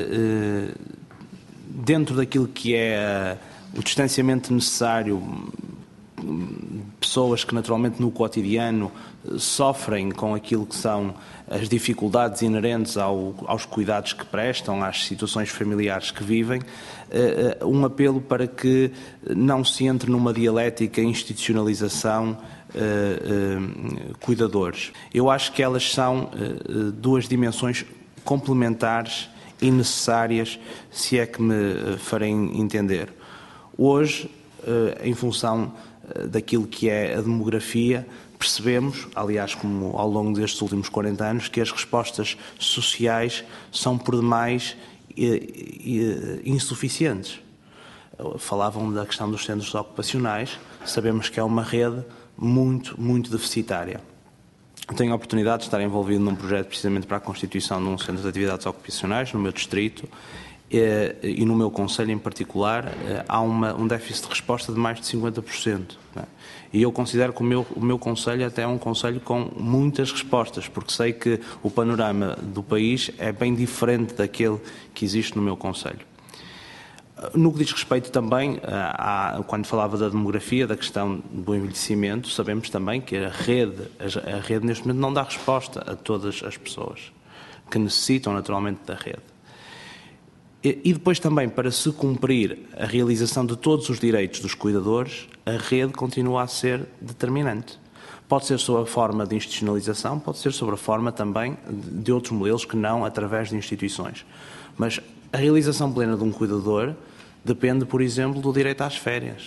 dentro daquilo que é o distanciamento necessário, pessoas que naturalmente no cotidiano sofrem com aquilo que são as dificuldades inerentes aos cuidados que prestam, às situações familiares que vivem, um apelo para que não se entre numa dialética institucionalização cuidadores. Eu acho que elas são duas dimensões complementares e necessárias, se é que me farei entender. Hoje, em função daquilo que é a demografia, percebemos, aliás, como ao longo destes últimos 40 anos, que as respostas sociais são por demais insuficientes. Falavam da questão dos centros ocupacionais, sabemos que é uma rede muito, muito deficitária. Tenho a oportunidade de estar envolvido num projeto precisamente para a constituição de um centro de atividades ocupacionais no meu distrito e no meu concelho em particular há um déficit de resposta de mais de 50%. Não é? E eu considero que o meu concelho até é um concelho com muitas respostas, porque sei que o panorama do país é bem diferente daquele que existe no meu concelho. No que diz respeito também, quando falava da demografia, da questão do envelhecimento, sabemos também que a rede neste momento não dá resposta a todas as pessoas que necessitam naturalmente da rede. E depois também, para se cumprir a realização de todos os direitos dos cuidadores, a rede continua a ser determinante. Pode ser sob a forma de institucionalização, pode ser sob a forma também de outros modelos que não através de instituições. Mas a realização plena de um cuidador depende, por exemplo, do direito às férias,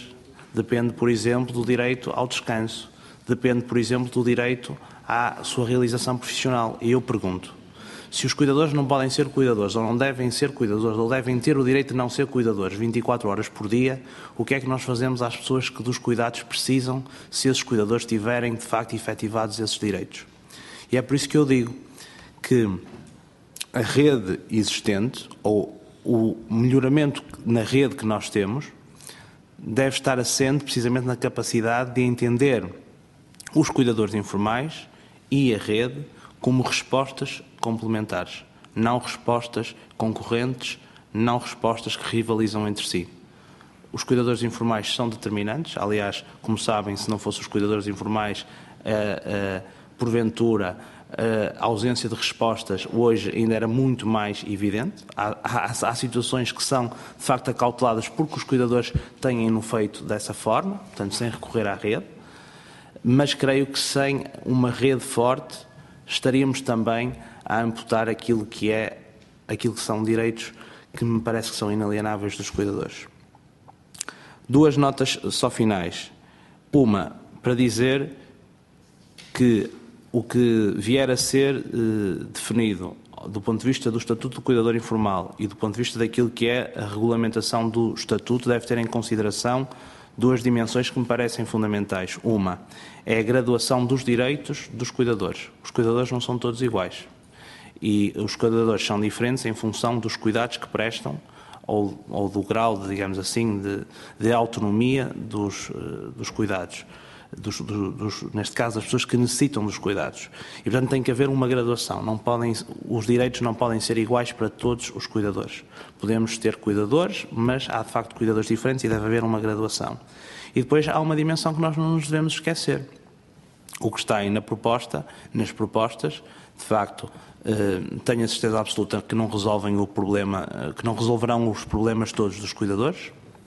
depende, por exemplo, do direito ao descanso, depende, por exemplo, do direito à sua realização profissional. E eu pergunto, se os cuidadores não podem ser cuidadores, ou não devem ser cuidadores, ou devem ter o direito de não ser cuidadores 24 horas por dia, o que é que nós fazemos às pessoas que dos cuidados precisam, se esses cuidadores tiverem, de facto, efetivados esses direitos? E é por isso que eu digo que a rede existente, ou o melhoramento na rede que nós temos, deve estar assente precisamente na capacidade de entender os cuidadores informais e a rede como respostas complementares, não respostas concorrentes, não respostas que rivalizam entre si. Os cuidadores informais são determinantes, aliás, como sabem, se não fossem os cuidadores informais, porventura, a ausência de respostas hoje ainda era muito mais evidente. Há situações que são, de facto, acauteladas porque os cuidadores têm-no feito dessa forma, portanto, sem recorrer à rede, mas creio que sem uma rede forte estaríamos também a amputar aquilo que são direitos que me parece que são inalienáveis dos cuidadores. Duas notas só finais. Uma, para dizer que o que vier a ser definido do ponto de vista do Estatuto do Cuidador Informal e do ponto de vista daquilo que é a regulamentação do Estatuto deve ter em consideração duas dimensões que me parecem fundamentais. Uma é a graduação dos direitos dos cuidadores. Os cuidadores não são todos iguais e os cuidadores são diferentes em função dos cuidados que prestam ou do grau, digamos assim, de autonomia dos cuidados. Neste caso, das pessoas que necessitam dos cuidados. E, portanto, tem que haver uma graduação. Os direitos não podem ser iguais para todos os cuidadores. Podemos ter cuidadores, mas há, de facto, cuidadores diferentes e deve haver uma graduação. E depois há uma dimensão que nós não nos devemos esquecer. O que está aí nas propostas, de facto, tenho a certeza absoluta que não resolvem o problema, que não resolverão os problemas todos dos cuidadores,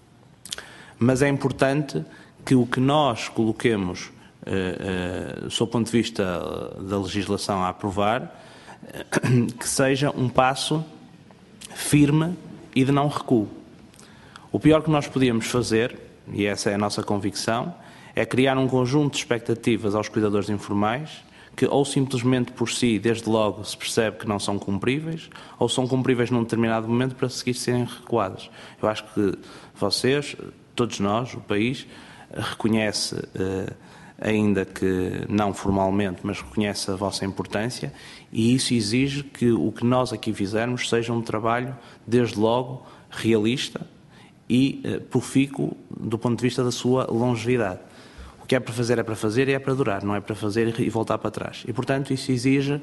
mas é importante que o que nós coloquemos, sob o ponto de vista da legislação a aprovar, que seja um passo firme e de não recuo. O pior que nós podíamos fazer, e essa é a nossa convicção, é criar um conjunto de expectativas aos cuidadores informais que ou simplesmente por si, desde logo, se percebe que não são cumpríveis, ou são cumpríveis num determinado momento para seguir serem recuados. Eu acho que vocês, todos nós, o país, reconhece, ainda que não formalmente, mas reconhece a vossa importância e isso exige que o que nós aqui fizermos seja um trabalho, desde logo, realista e profícuo do ponto de vista da sua longevidade. O que é para fazer e é para durar, não é para fazer e voltar para trás. E, portanto, isso exige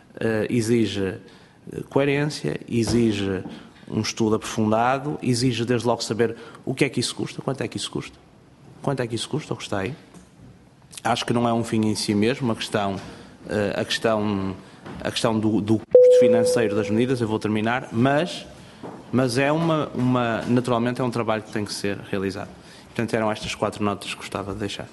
coerência, exige um estudo aprofundado, exige, desde logo, saber o que é que isso custa, quanto é que isso custa. Quanto é que isso custa, o que está aí? Acho que não é um fim em si mesmo, a questão do custo financeiro das medidas, eu vou terminar, mas é naturalmente é um trabalho que tem que ser realizado. Portanto, eram estas 4 notas que gostava de deixar.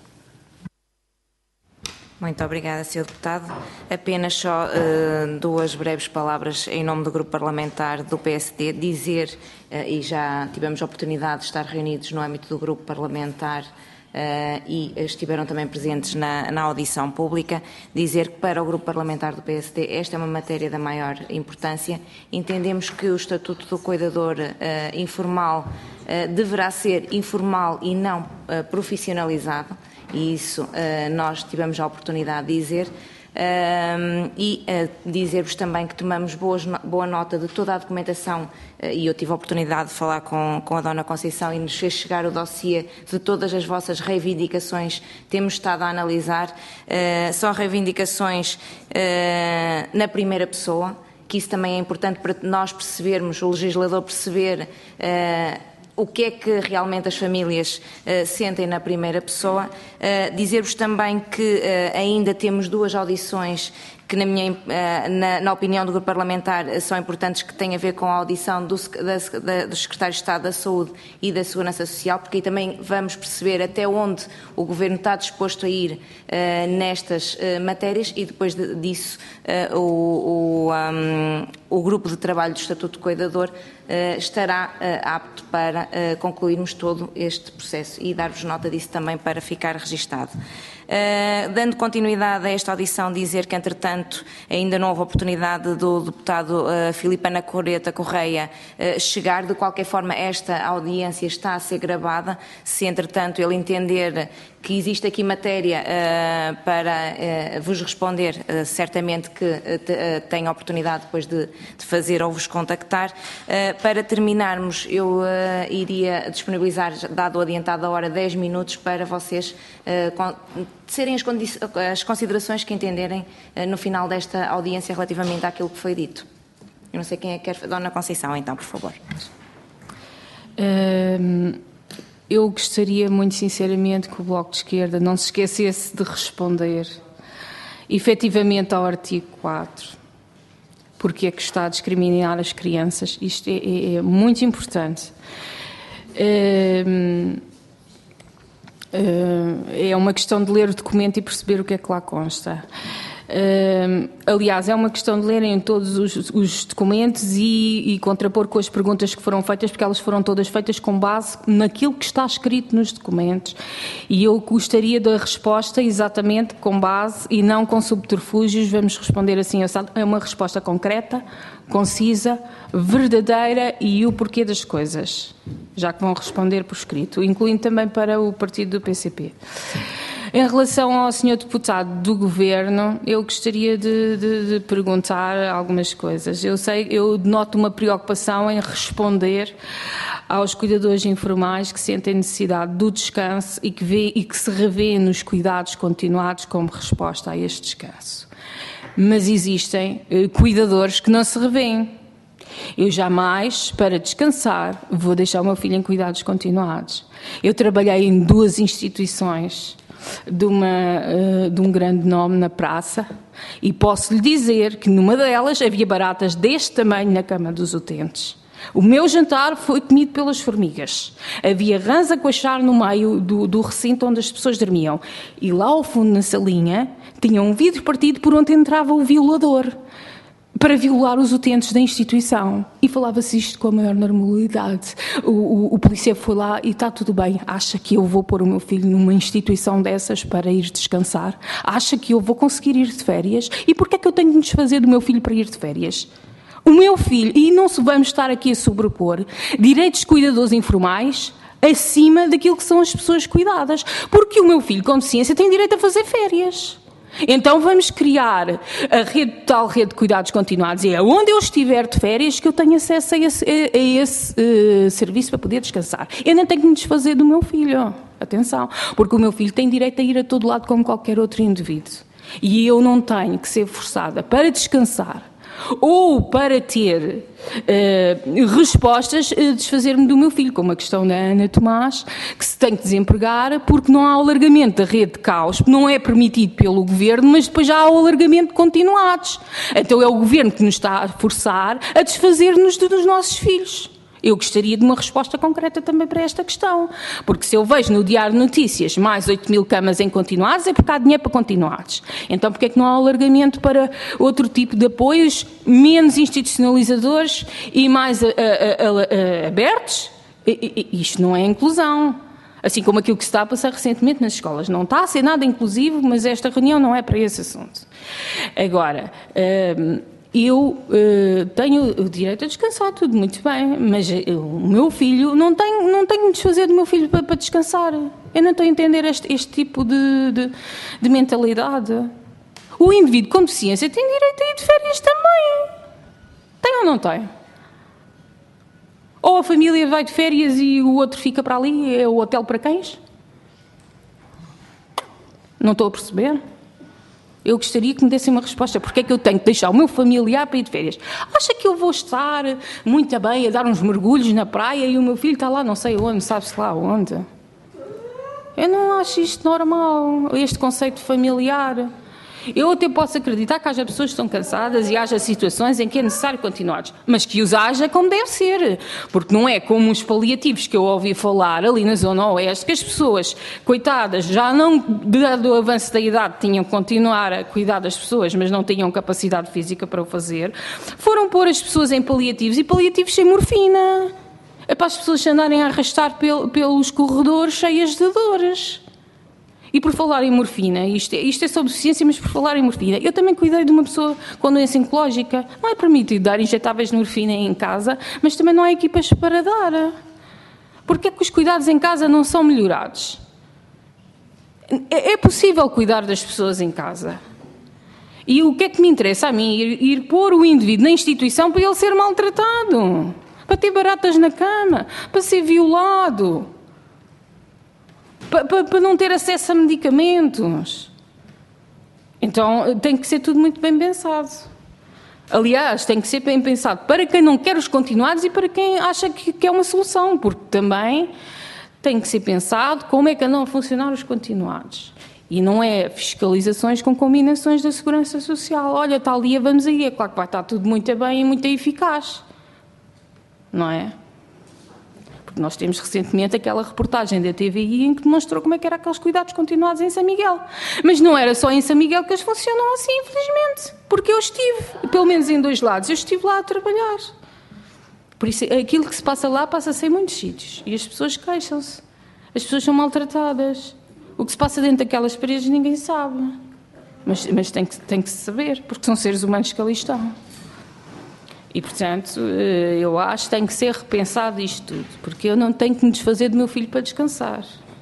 Muito obrigada, Sr. Deputado. Apenas só 2 breves palavras em nome do Grupo Parlamentar do PSD, dizer, e já tivemos a oportunidade de estar reunidos no âmbito do Grupo Parlamentar e estiveram também presentes na audição pública, dizer que para o Grupo Parlamentar do PSD esta é uma matéria da maior importância. Entendemos que o Estatuto do Cuidador Informal deverá ser informal e não profissionalizado, e isso nós tivemos a oportunidade de dizer, e dizer-vos também que tomamos boa nota de toda a documentação, e eu tive a oportunidade de falar com a Dona Conceição e nos fez chegar o dossiê de todas as vossas reivindicações, temos estado a analisar, só reivindicações na primeira pessoa, que isso também é importante para nós percebermos, o legislador perceber o que é que realmente as famílias sentem na primeira pessoa. Dizer-vos também que ainda temos 2 audições que, na opinião do Grupo Parlamentar, são importantes, que têm a ver com a audição dos Secretários de Estado da Saúde e da Segurança Social, porque aí também vamos perceber até onde o Governo está disposto a ir nestas matérias, e depois disso o grupo de trabalho do Estatuto do Cuidador estará apto para concluirmos todo este processo e dar-vos nota disso também para ficar registado. Dando continuidade a esta audição, dizer que, entretanto, ainda não houve oportunidade do deputado Filipe Ana Correta Correia chegar. De qualquer forma, esta audiência está a ser gravada. Se, entretanto, ele entender que existe aqui matéria para vos responder, certamente que tenho a oportunidade depois de fazer ou vos contactar. Para terminarmos, eu iria disponibilizar, dado o adiantado da hora, 10 minutos para vocês serem as considerações que entenderem no final desta audiência relativamente àquilo que foi dito. Eu não sei quem é que quer... Dona Conceição, então, por favor. Eu gostaria muito sinceramente que o Bloco de Esquerda não se esquecesse de responder efetivamente ao artigo 4. Porque é que está a discriminar as crianças? Isto é muito importante. É uma questão de ler o documento e perceber o que é que lá consta. Aliás, é uma questão de lerem todos os documentos e contrapor com as perguntas que foram feitas, porque elas foram todas feitas com base naquilo que está escrito nos documentos. E eu gostaria da resposta exatamente com base e não com subterfúgios. Vamos responder assim, é uma resposta concreta, concisa, verdadeira e o porquê das coisas, já que vão responder por escrito, incluindo também para o partido do PCP. Em relação ao Sr. Deputado do Governo, eu gostaria de perguntar algumas coisas. Eu noto uma preocupação em responder aos cuidadores informais que sentem necessidade do descanso e que se revêem nos cuidados continuados como resposta a este descanso. Mas existem cuidadores que não se revêem. Eu jamais, para descansar, vou deixar o meu filho em cuidados continuados. Eu trabalhei em 2 instituições de um grande nome na praça e posso lhe dizer que numa delas havia baratas deste tamanho na cama dos utentes. O meu jantar foi comido pelas formigas. Havia rãs a coachar no meio do recinto onde as pessoas dormiam. E lá ao fundo, na salinha, tinha um vidro partido por onde entrava o violador para violar os utentes da instituição. E falava-se isto com a maior normalidade. O polícia foi lá e está tudo bem. Acha que eu vou pôr o meu filho numa instituição dessas para ir descansar? Acha que eu vou conseguir ir de férias? E porquê é que eu tenho de me desfazer do meu filho para ir de férias? O meu filho, e não se vamos estar aqui a sobrepor direitos de cuidadores informais acima daquilo que são as pessoas cuidadas. Porque o meu filho com deficiência tem direito a fazer férias. Então vamos criar a tal rede de cuidados continuados e é onde eu estiver de férias que eu tenho acesso a esse serviço para poder descansar. Eu não tenho que me desfazer do meu filho, atenção, porque o meu filho tem direito a ir a todo lado como qualquer outro indivíduo. E eu não tenho que ser forçada para descansar ou para ter respostas a desfazer-me do meu filho, como a questão da Ana Tomás, que se tem que desempregar porque não há alargamento da rede de caos, não é permitido pelo Governo, mas depois já há o alargamento de continuados. Então é o Governo que nos está a forçar a desfazer-nos dos nossos filhos. Eu gostaria de uma resposta concreta também para esta questão, porque se eu vejo no Diário de Notícias mais 8.000 camas em continuados, é porque há dinheiro para continuados. Então porque é que não há alargamento para outro tipo de apoios, menos institucionalizadores e mais abertos? Isto não é inclusão. Assim como aquilo que se está a passar recentemente nas escolas. Não está a ser nada inclusivo, mas esta reunião não é para esse assunto. Agora... eu tenho o direito a descansar, tudo muito bem, mas o meu filho, não tenho que me desfazer do meu filho para descansar. Eu não estou a entender este tipo de mentalidade. O indivíduo com deficiência tem direito a ir de férias também. Tem ou não tem? Ou a família vai de férias e o outro fica para ali, é o hotel para cães? Não estou a perceber. Eu gostaria que me dessem uma resposta. Porque é que eu tenho que deixar o meu familiar para ir de férias? Acha que eu vou estar muito bem a dar uns mergulhos na praia e o meu filho está lá não sei onde, sabe-se lá onde? Eu não acho isto normal, este conceito familiar. Eu até posso acreditar que haja pessoas que estão cansadas e haja situações em que é necessário continuar, mas que os haja como deve ser, porque não é como os paliativos que eu ouvi falar ali na Zona Oeste, que as pessoas, coitadas, já não, dado o avanço da idade, tinham que continuar a cuidar das pessoas, mas não tinham capacidade física para o fazer, foram pôr as pessoas em paliativos, e paliativos sem morfina. É para as pessoas andarem a arrastar pelos corredores cheias de dores. E por falar em morfina, isto é sobre ciência, mas por falar em morfina, eu também cuidei de uma pessoa com doença oncológica. Não é permitido dar injetáveis de morfina em casa, mas também não há equipas para dar. Porquê é que os cuidados em casa não são melhorados? É possível cuidar das pessoas em casa. E o que é que me interessa a mim? Ir pôr o indivíduo na instituição para ele ser maltratado, para ter baratas na cama, para ser violado, para não ter acesso a medicamentos. Então tem que ser tudo muito bem pensado. Aliás, tem que ser bem pensado para quem não quer os continuados e para quem acha que é uma solução, porque também tem que ser pensado como é que andam a funcionar os continuados. E não é fiscalizações com combinações da Segurança Social. Olha, tal dia vamos aí, é claro que vai estar tudo muito bem e muito eficaz. Não é? Porque nós temos recentemente aquela reportagem da TVI em que demonstrou como é que eram aqueles cuidados continuados em São Miguel. Mas não era só em São Miguel que eles funcionam assim, infelizmente. Porque eu estive, pelo menos em 2 lados, eu estive lá a trabalhar. Por isso, aquilo que se passa lá passa-se em muitos sítios. E as pessoas queixam-se. As pessoas são maltratadas. O que se passa dentro daquelas paredes ninguém sabe. Mas tem que se saber, porque são seres humanos que ali estão. E, portanto, eu acho que tem que ser repensado isto tudo, porque eu não tenho que me desfazer do meu filho para descansar.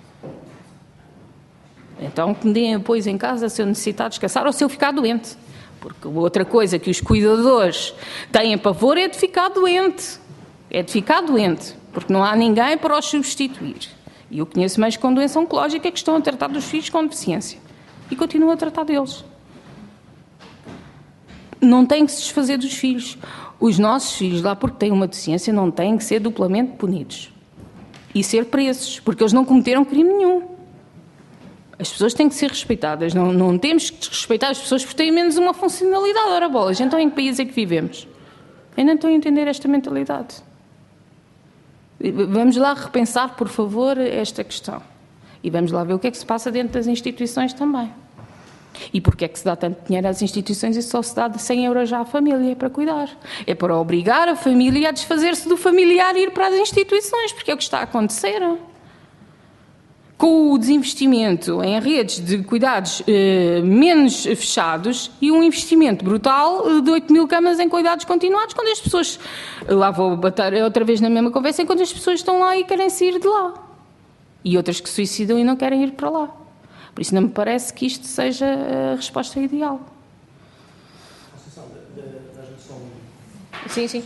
Então, que me deem apoios em casa se eu necessitar descansar ou se eu ficar doente. Porque outra coisa que os cuidadores têm pavor é de ficar doente. É de ficar doente, porque não há ninguém para os substituir. E eu conheço mães com doença oncológica que estão a tratar dos filhos com deficiência. E continuam a tratar deles. Não têm que se desfazer dos filhos. Os nossos filhos, lá porque têm uma deficiência, não têm que ser duplamente punidos. E ser presos, porque eles não cometeram crime nenhum. As pessoas têm que ser respeitadas. Não temos que desrespeitar as pessoas porque têm menos uma funcionalidade. Ora bolas, então em que país é que vivemos? Ainda não estou a entender esta mentalidade. Vamos lá repensar, por favor, esta questão. E vamos lá ver o que é que se passa dentro das instituições também. E porquê é que se dá tanto dinheiro às instituições e só se dá de 100 € já à família para cuidar? É para obrigar a família a desfazer-se do familiar e ir para as instituições, porque é o que está a acontecer. Com o desinvestimento em redes de cuidados menos fechados e um investimento brutal de 8.000 camas em cuidados continuados, quando as pessoas, lá vou bater outra vez na mesma conversa, enquanto as pessoas estão lá e querem sair de lá. E outras que suicidam e não querem ir para lá. Por isso não me parece que isto seja a resposta ideal. Sim.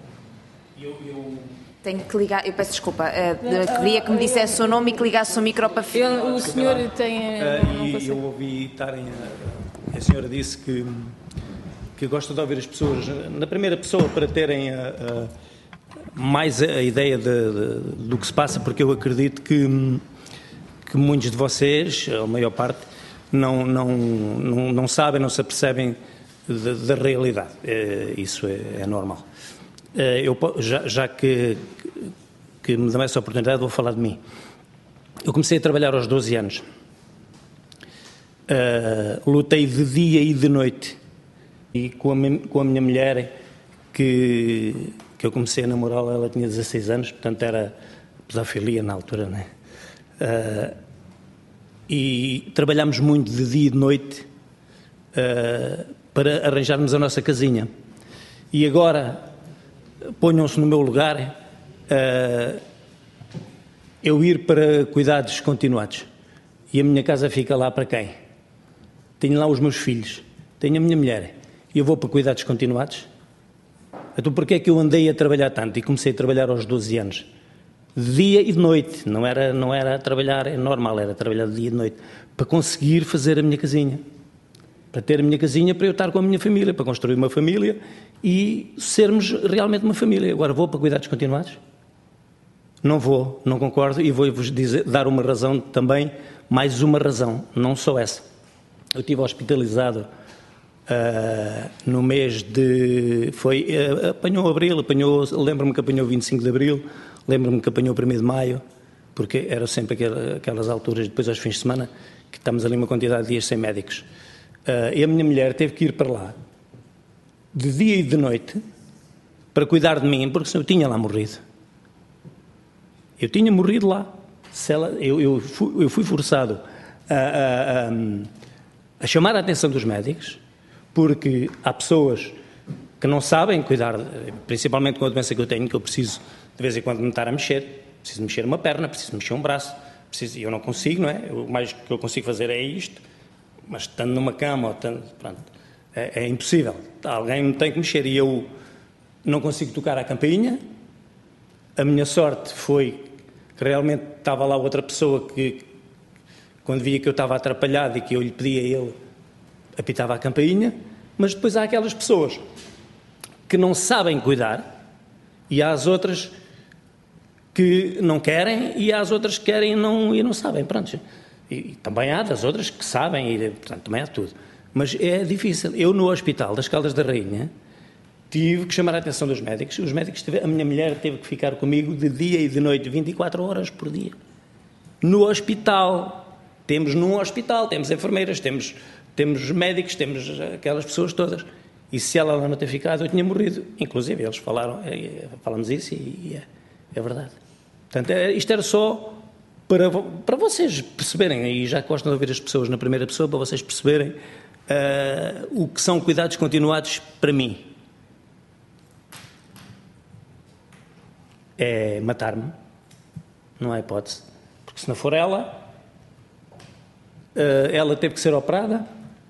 Tenho que ligar, eu peço desculpa, queria que me dissesse o nome e que ligasse o micro para... O senhor tem... eu ouvi a senhora disse que gosta de ouvir as pessoas na primeira pessoa para terem mais a ideia do que se passa, porque eu acredito que muitos de vocês, a maior parte, não sabem, não se apercebem da realidade. Isso é normal. Eu, já que me dão essa oportunidade, vou falar de mim. Eu comecei a trabalhar aos 12 anos. Lutei de dia e de noite. E com a minha mulher, que eu comecei a namorá-la, ela tinha 16 anos, portanto era pedofilia na altura, não é? E trabalhámos muito de dia e de noite para arranjarmos a nossa casinha. E agora, ponham-se no meu lugar, eu ir para cuidados continuados. E a minha casa fica lá para quem? Tenho lá os meus filhos, tenho a minha mulher, e eu vou para cuidados continuados? Então porquê é que eu andei a trabalhar tanto? E comecei a trabalhar aos 12 anos. De dia e de noite, não era trabalhar normal, era trabalhar de dia e de noite, para conseguir fazer a minha casinha, para ter a minha casinha, para eu estar com a minha família, para construir uma família e sermos realmente uma família. Agora vou para cuidados continuados? Não vou, não concordo, e vou-vos dar uma razão também, mais uma razão, não só essa. eu estive hospitalizado no mês de... apanhou abril, lembro-me que apanhou 25 de abril, lembro-me que apanhou 1º de maio, porque eram sempre aquelas alturas, depois aos fins de semana, que estamos ali uma quantidade de dias sem médicos. E a minha mulher teve que ir para lá, de dia e de noite, para cuidar de mim, porque senão eu tinha lá morrido. Eu tinha morrido lá. Eu fui forçado a chamar a atenção dos médicos, porque há pessoas que não sabem cuidar, principalmente com a doença que eu tenho, que eu preciso de vez em quando me estar a mexer, preciso mexer uma perna, preciso mexer um braço, eu não consigo, não é? O mais que eu consigo fazer é isto, mas estando numa cama, pronto, é impossível. Alguém me tem que mexer e eu não consigo tocar a campainha. A minha sorte foi que realmente estava lá outra pessoa que, quando via que eu estava atrapalhado e que eu lhe pedia a ele, apitava a campainha. Mas depois há aquelas pessoas que não sabem cuidar e há as outras que não querem e há as outras que querem e não sabem. Pronto. E também há das outras que sabem e, portanto, também há tudo. Mas é difícil. Eu, no hospital das Caldas da Rainha, tive que chamar a atenção dos médicos. A minha mulher teve que ficar comigo de dia e de noite, 24 horas por dia. No hospital. Num hospital, temos enfermeiras, temos médicos, temos aquelas pessoas todas. E se ela lá não ter ficado, eu tinha morrido. Inclusive, eles falamos isso e é verdade. Portanto, isto era só para vocês perceberem, e já gostam de ouvir as pessoas na primeira pessoa, para vocês perceberem o que são cuidados continuados para mim. É matar-me, não há hipótese, porque se não for ela teve que ser operada,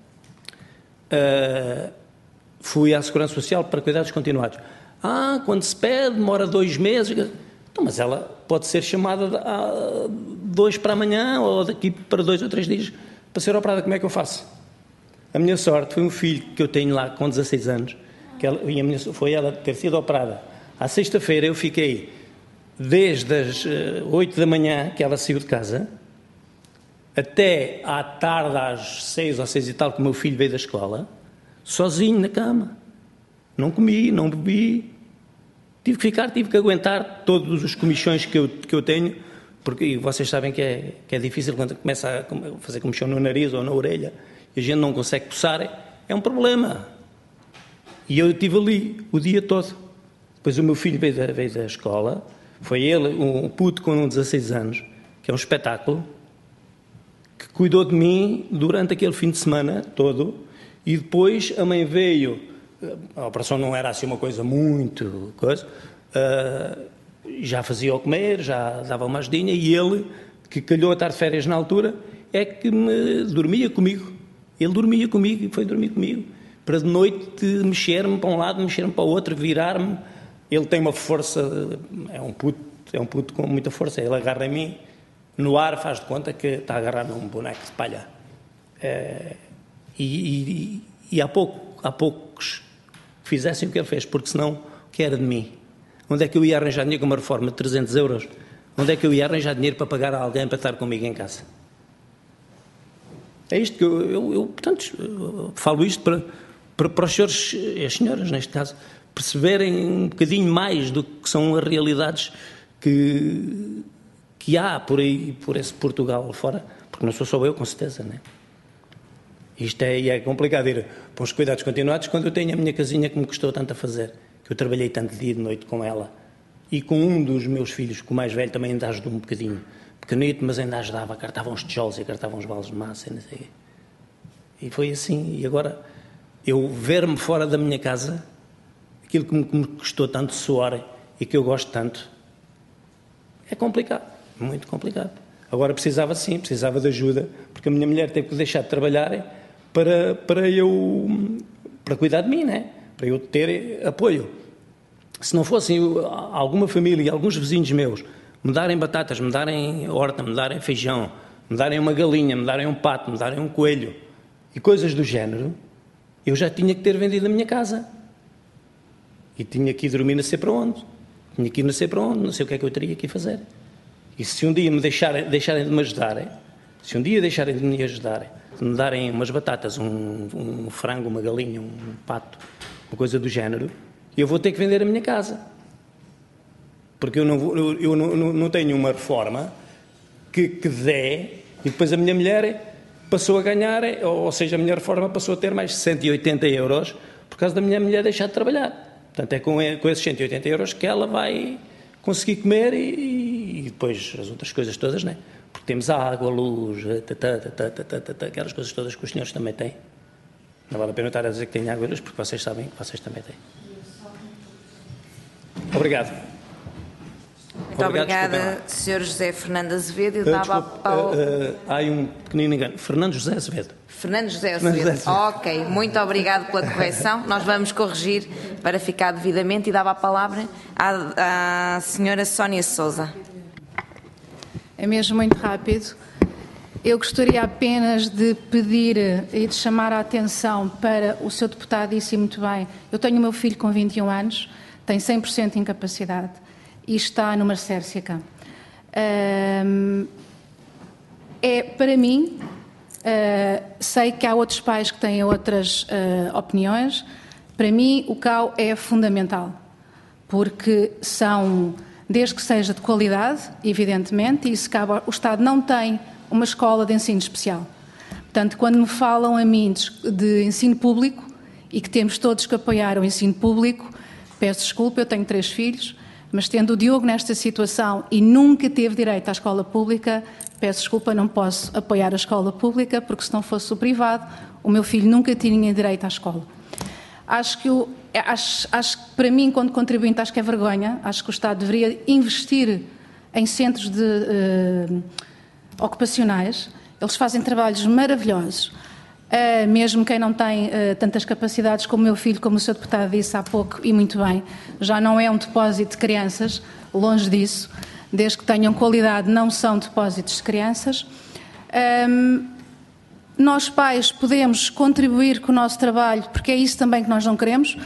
fui à Segurança Social para cuidados continuados. Quando se pede, demora 2 meses, então, mas ela pode ser chamada 2 para amanhã ou daqui para 2 ou 3 dias para ser operada. Como é que eu faço? A minha sorte foi um filho que eu tenho lá com 16 anos, foi ela ter sido operada. À sexta-feira eu fiquei desde as 8 da manhã que ela saiu de casa até à tarde às 6 ou 6 e tal que o meu filho veio da escola, sozinho na cama. Não comi, não bebi. Tive que aguentar todos os comichões que eu tenho, porque vocês sabem que é difícil quando começa a fazer comichão no nariz ou na orelha e a gente não consegue coçar, é um problema. E eu estive ali o dia todo. Depois o meu filho veio da escola, foi ele, um puto com 16 anos, que é um espetáculo, que cuidou de mim durante aquele fim de semana todo, e depois a mãe veio, a operação não era assim uma coisa muito já fazia o comer, já dava uma ajudinha, e ele, que calhou a estar de férias na altura, é que dormia comigo. Ele dormia comigo e foi dormir comigo, para de noite mexer-me para um lado, mexer-me para o outro, virar-me. Ele tem uma força, é um puto com muita força, ele agarra em mim, no ar faz de conta que está a agarrar num boneco de palha. E há poucos que fizessem o que ele fez, porque senão o que era de mim? Onde é que eu ia arranjar dinheiro com uma reforma de 300 euros? Onde é que eu ia arranjar dinheiro para pagar a alguém para estar comigo em casa? É isto que eu falo isto para os senhores e as senhoras, neste caso, perceberem um bocadinho mais do que são as realidades que há por aí, por esse Portugal fora, porque não sou só eu, com certeza, não é? Isto é complicado ir para os cuidados continuados quando eu tenho a minha casinha que me custou tanto a fazer, que eu trabalhei tanto dia e de noite com ela, e com um dos meus filhos, que o mais velho também ainda ajudou um bocadinho, pequenito, mas ainda ajudava, cartava uns tijolos e cartava uns balas de massa, não sei. E foi assim, e agora eu ver-me fora da minha casa, aquilo que me custou tanto suor e que eu gosto tanto, é complicado, muito complicado. Agora precisava de ajuda, porque a minha mulher teve que deixar de trabalhar para cuidar de mim, né? Para eu ter apoio. Se não fosse alguma família, alguns vizinhos meus, me darem batatas, me darem horta, me darem feijão, me darem uma galinha, me darem um pato, me darem um coelho e coisas do género, eu já tinha que ter vendido a minha casa. E tinha que ir dormir, não sei para onde. Não sei o que é que eu teria que fazer. E se um dia me deixarem de me ajudarem, se um dia deixarem de me ajudarem, de me darem umas batatas, um frango, uma galinha, um pato, uma coisa do género, eu vou ter que vender a minha casa. Porque eu não tenho uma reforma que dê, e depois a minha mulher passou a ganhar, ou seja, a minha reforma passou a ter mais de 180 euros por causa da minha mulher deixar de trabalhar. Portanto, é com esses 180 euros que ela vai conseguir comer e depois as outras coisas todas, né? Porque temos água, luz, aquelas coisas todas que os senhores também têm. Não vale a pena estar a dizer que têm água e luz, porque vocês sabem que vocês também têm. Obrigado. Muito obrigada, Sr. José Fernando Azevedo. Eu dava há um pequenino engano. Fernando José Azevedo. Fernando José Azevedo. Ok, muito obrigado pela correção. Nós vamos corrigir para ficar devidamente e dava a palavra à senhora Sónia Sousa. É mesmo muito rápido. Eu gostaria apenas de pedir e de chamar a atenção para o Sr. Deputado disse muito bem. Eu tenho o meu filho com 21 anos, tem 100% de incapacidade e está numa Sércica. Para mim, sei que há outros pais que têm outras opiniões. Para mim, o CAU é fundamental, porque desde que seja de qualidade, evidentemente, e se cabe, o Estado não tem uma escola de ensino especial. Portanto, quando me falam a mim de ensino público e que temos todos que apoiar o ensino público, peço desculpa, eu tenho 3 filhos, mas tendo o Diogo nesta situação e nunca teve direito à escola pública, peço desculpa, não posso apoiar a escola pública, porque se não fosse o privado, o meu filho nunca tinha direito à escola. Acho que para mim, enquanto contribuinte, acho que é vergonha. Acho que o Estado deveria investir em centros ocupacionais. Eles fazem trabalhos maravilhosos. Mesmo quem não tem tantas capacidades como o meu filho, como o Sr. Deputado disse há pouco, e muito bem, já não é um depósito de crianças, longe disso. Desde que tenham qualidade, não são depósitos de crianças. Nós, pais, podemos contribuir com o nosso trabalho, porque é isso também que nós não queremos,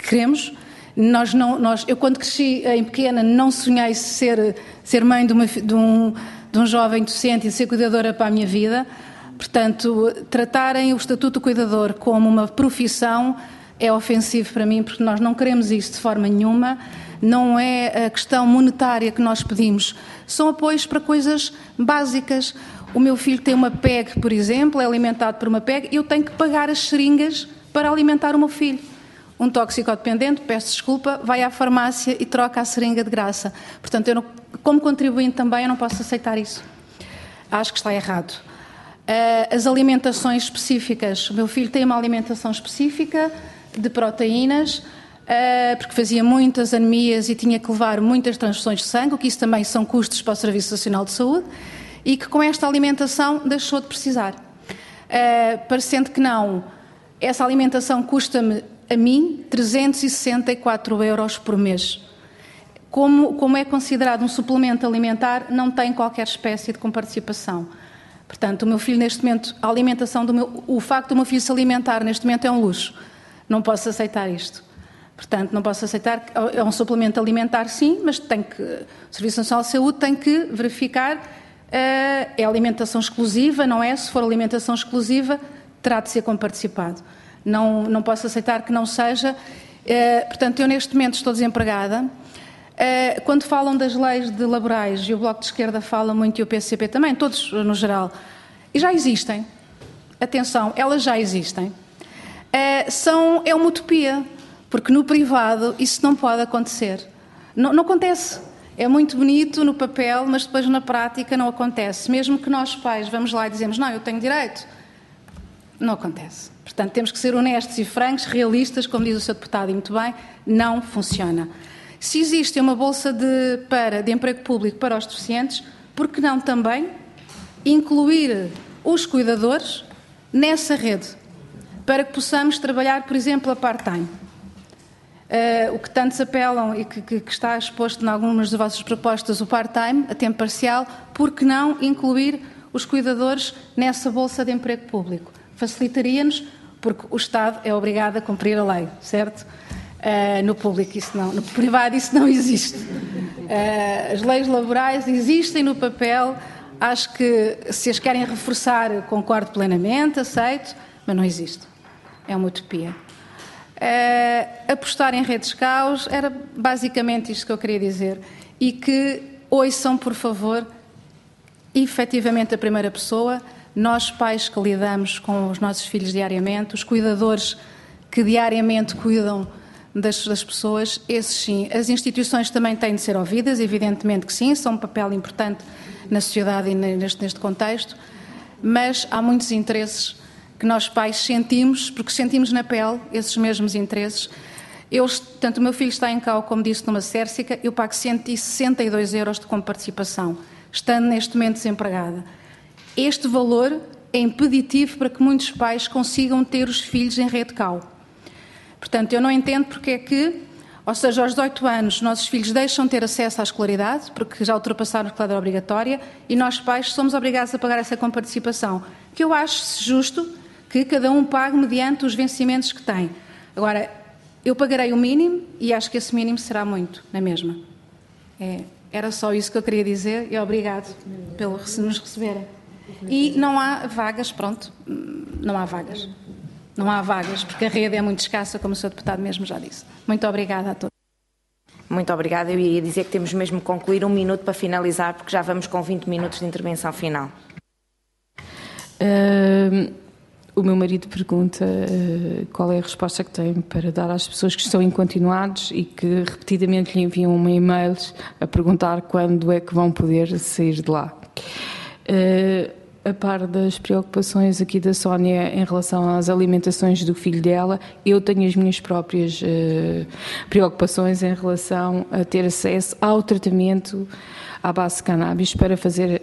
eu, quando cresci em pequena, não sonhei ser mãe de um jovem docente e ser cuidadora para a minha vida. Portanto, tratarem o Estatuto do Cuidador como uma profissão é ofensivo para mim, porque nós não queremos isso de forma nenhuma. Não é a questão monetária que nós pedimos, são apoios para coisas básicas. O meu filho tem uma PEG, por exemplo, é alimentado por uma PEG, e eu tenho que pagar as seringas para alimentar o meu filho. Um toxicodependente, peço desculpa, vai à farmácia e troca a seringa de graça. Portanto, como contribuinte também, eu não posso aceitar isso. Acho que está errado. As alimentações específicas. O meu filho tem uma alimentação específica de proteínas, porque fazia muitas anemias e tinha que levar muitas transfusões de sangue, o que isso também são custos para o Serviço Nacional de Saúde, e que com esta alimentação deixou de precisar. Parecendo que não, essa alimentação custa-me, a mim, 364 euros por mês. Como é considerado um suplemento alimentar, não tem qualquer espécie de comparticipação. Portanto, o meu filho, neste momento, a alimentação o facto do meu filho se alimentar, neste momento, é um luxo. Não posso aceitar isto. Portanto, não posso aceitar, é um suplemento alimentar, sim, mas o Serviço Nacional de Saúde tem que verificar, é alimentação exclusiva, não é? Se for alimentação exclusiva, terá de ser comparticipado. Não posso aceitar que não seja. Portanto, eu, neste momento, estou desempregada. Quando falam das leis laborais, e o Bloco de Esquerda fala muito, e o PCP também, todos no geral, e já existem, atenção, elas já existem, é uma utopia, porque no privado isso não pode acontecer. Não acontece. É muito bonito no papel, mas depois na prática não acontece. Mesmo que nós pais vamos lá e dizemos, não, eu tenho direito, não acontece. Portanto, temos que ser honestos e francos, realistas, como diz o Sr. Deputado, e muito bem, não funciona. Se existe uma bolsa de emprego público para os deficientes, por que não também incluir os cuidadores nessa rede, para que possamos trabalhar, por exemplo, a part-time? O que tantos apelam e que está exposto em algumas das vossas propostas, o part-time, a tempo parcial, por que não incluir os cuidadores nessa bolsa de emprego público? Facilitaria-nos, porque o Estado é obrigado a cumprir a lei, certo? No público isso não, no privado isso não existe. As leis laborais existem no papel, Acho que se as querem reforçar, concordo plenamente, aceito, mas não existe. É uma utopia. Apostar em redes caos era basicamente isto que eu queria dizer. E que ouçam, por favor, efetivamente a primeira pessoa, nós pais que lidamos com os nossos filhos diariamente, os cuidadores que diariamente cuidam das pessoas, esses sim. As instituições também têm de ser ouvidas, evidentemente que sim, são um papel importante na sociedade e neste contexto, mas há muitos interesses que nós pais sentimos, porque sentimos na pele esses mesmos interesses. Portanto, o meu filho está em CAU, como disse, numa Cérsica, eu pago 162 euros de comparticipação, estando neste momento desempregada. Este valor é impeditivo para que muitos pais consigam ter os filhos em rede CAU. Portanto, eu não entendo porque é que, ou seja, aos 18 anos, nossos filhos deixam de ter acesso à escolaridade, porque já ultrapassaram a escolaridade obrigatória, e nós pais somos obrigados a pagar essa comparticipação, que eu acho justo que cada um pague mediante os vencimentos que tem. Agora, eu pagarei o mínimo e acho que esse mínimo será muito, na mesma. Era só isso que eu queria dizer e obrigado por nos receberem. E não há vagas, pronto, não há vagas. Não há vagas, porque a rede é muito escassa, como o Sr. Deputado mesmo já disse. Muito obrigada a todos. Muito obrigada. Eu ia dizer que temos mesmo que concluir 1 minuto para finalizar, porque já vamos com 20 minutos de intervenção final. O meu marido pergunta qual é a resposta que tem para dar às pessoas que estão incontinuados e que repetidamente lhe enviam um e-mail a perguntar quando é que vão poder sair de lá. A par das preocupações aqui da Sónia em relação às alimentações do filho dela, eu tenho as minhas próprias preocupações em relação a ter acesso ao tratamento à base de cannabis para fazer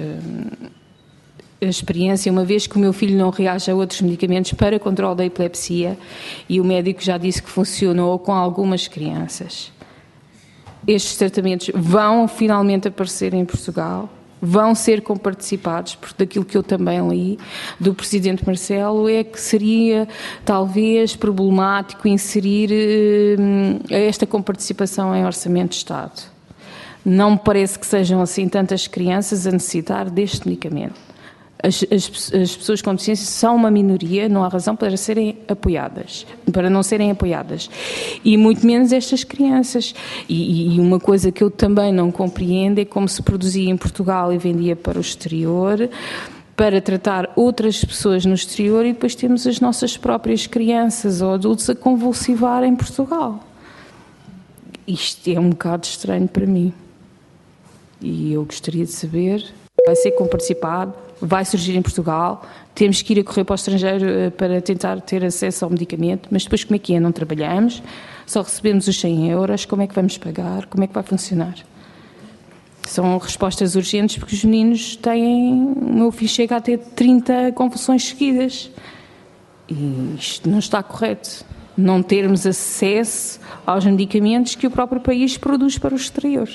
a experiência, uma vez que o meu filho não reage a outros medicamentos para controle da epilepsia e o médico já disse que funcionou com algumas crianças. Estes tratamentos vão finalmente aparecer em Portugal, vão ser comparticipados, porque daquilo que eu também li do Presidente Marcelo é que seria talvez problemático inserir esta comparticipação em Orçamento de Estado. Não me parece que sejam assim tantas crianças a necessitar deste medicamento. As pessoas com deficiência são uma minoria, não há razão para não serem apoiadas. E muito menos estas crianças. E uma coisa que eu também não compreendo é como se produzia em Portugal e vendia para o exterior, para tratar outras pessoas no exterior, e depois temos as nossas próprias crianças ou adultos a convulsivar em Portugal. Isto é um bocado estranho para mim. E eu gostaria de saber, vai ser comparticipado, vai surgir em Portugal, temos que ir a correr para o estrangeiro para tentar ter acesso ao medicamento, mas depois como é que é? Não trabalhamos, só recebemos os 100 euros, como é que vamos pagar, como é que vai funcionar? São respostas urgentes porque os meninos têm, o meu filho chega a ter 30 convulsões seguidas e isto não está correto, não termos acesso aos medicamentos que o próprio país produz para o exterior.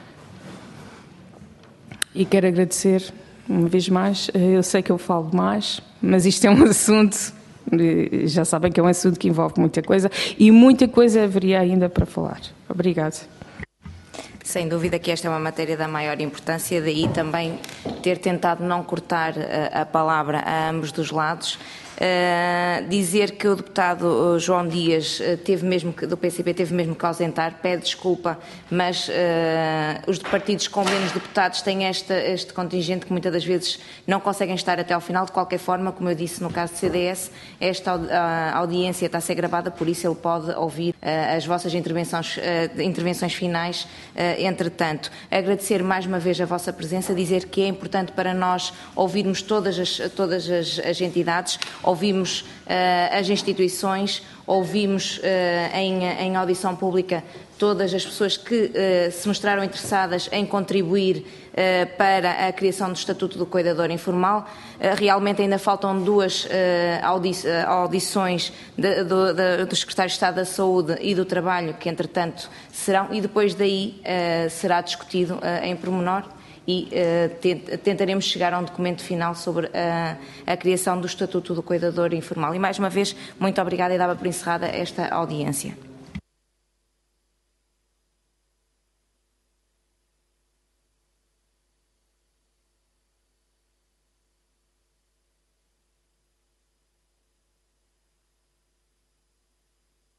E quero agradecer uma vez mais, eu sei que eu falo demais, mas isto é um assunto, já sabem que é um assunto que envolve muita coisa e muita coisa haveria ainda para falar. Obrigada. Sem dúvida que esta é uma matéria da maior importância, daí também ter tentado não cortar a palavra a ambos dos lados. Dizer que o deputado João Dias do PCP teve mesmo que ausentar, pede desculpa, mas os partidos com menos deputados têm este contingente que muitas das vezes não conseguem estar até ao final. De qualquer forma, como eu disse no caso do CDS, esta audiência está a ser gravada, por isso ele pode ouvir as vossas intervenções finais. Entretanto, agradecer mais uma vez a vossa presença, dizer que é importante para nós ouvirmos todas as entidades, ouvimos as instituições, ouvimos em audição pública todas as pessoas que se mostraram interessadas em contribuir para a criação do Estatuto do Cuidador Informal. Realmente ainda faltam 2 audições do Secretário de Estado da Saúde e do Trabalho, que entretanto serão, e depois daí será discutido em pormenor. E tentaremos chegar a um documento final sobre a criação do Estatuto do Cuidador Informal. E mais uma vez, muito obrigada e dava por encerrada esta audiência.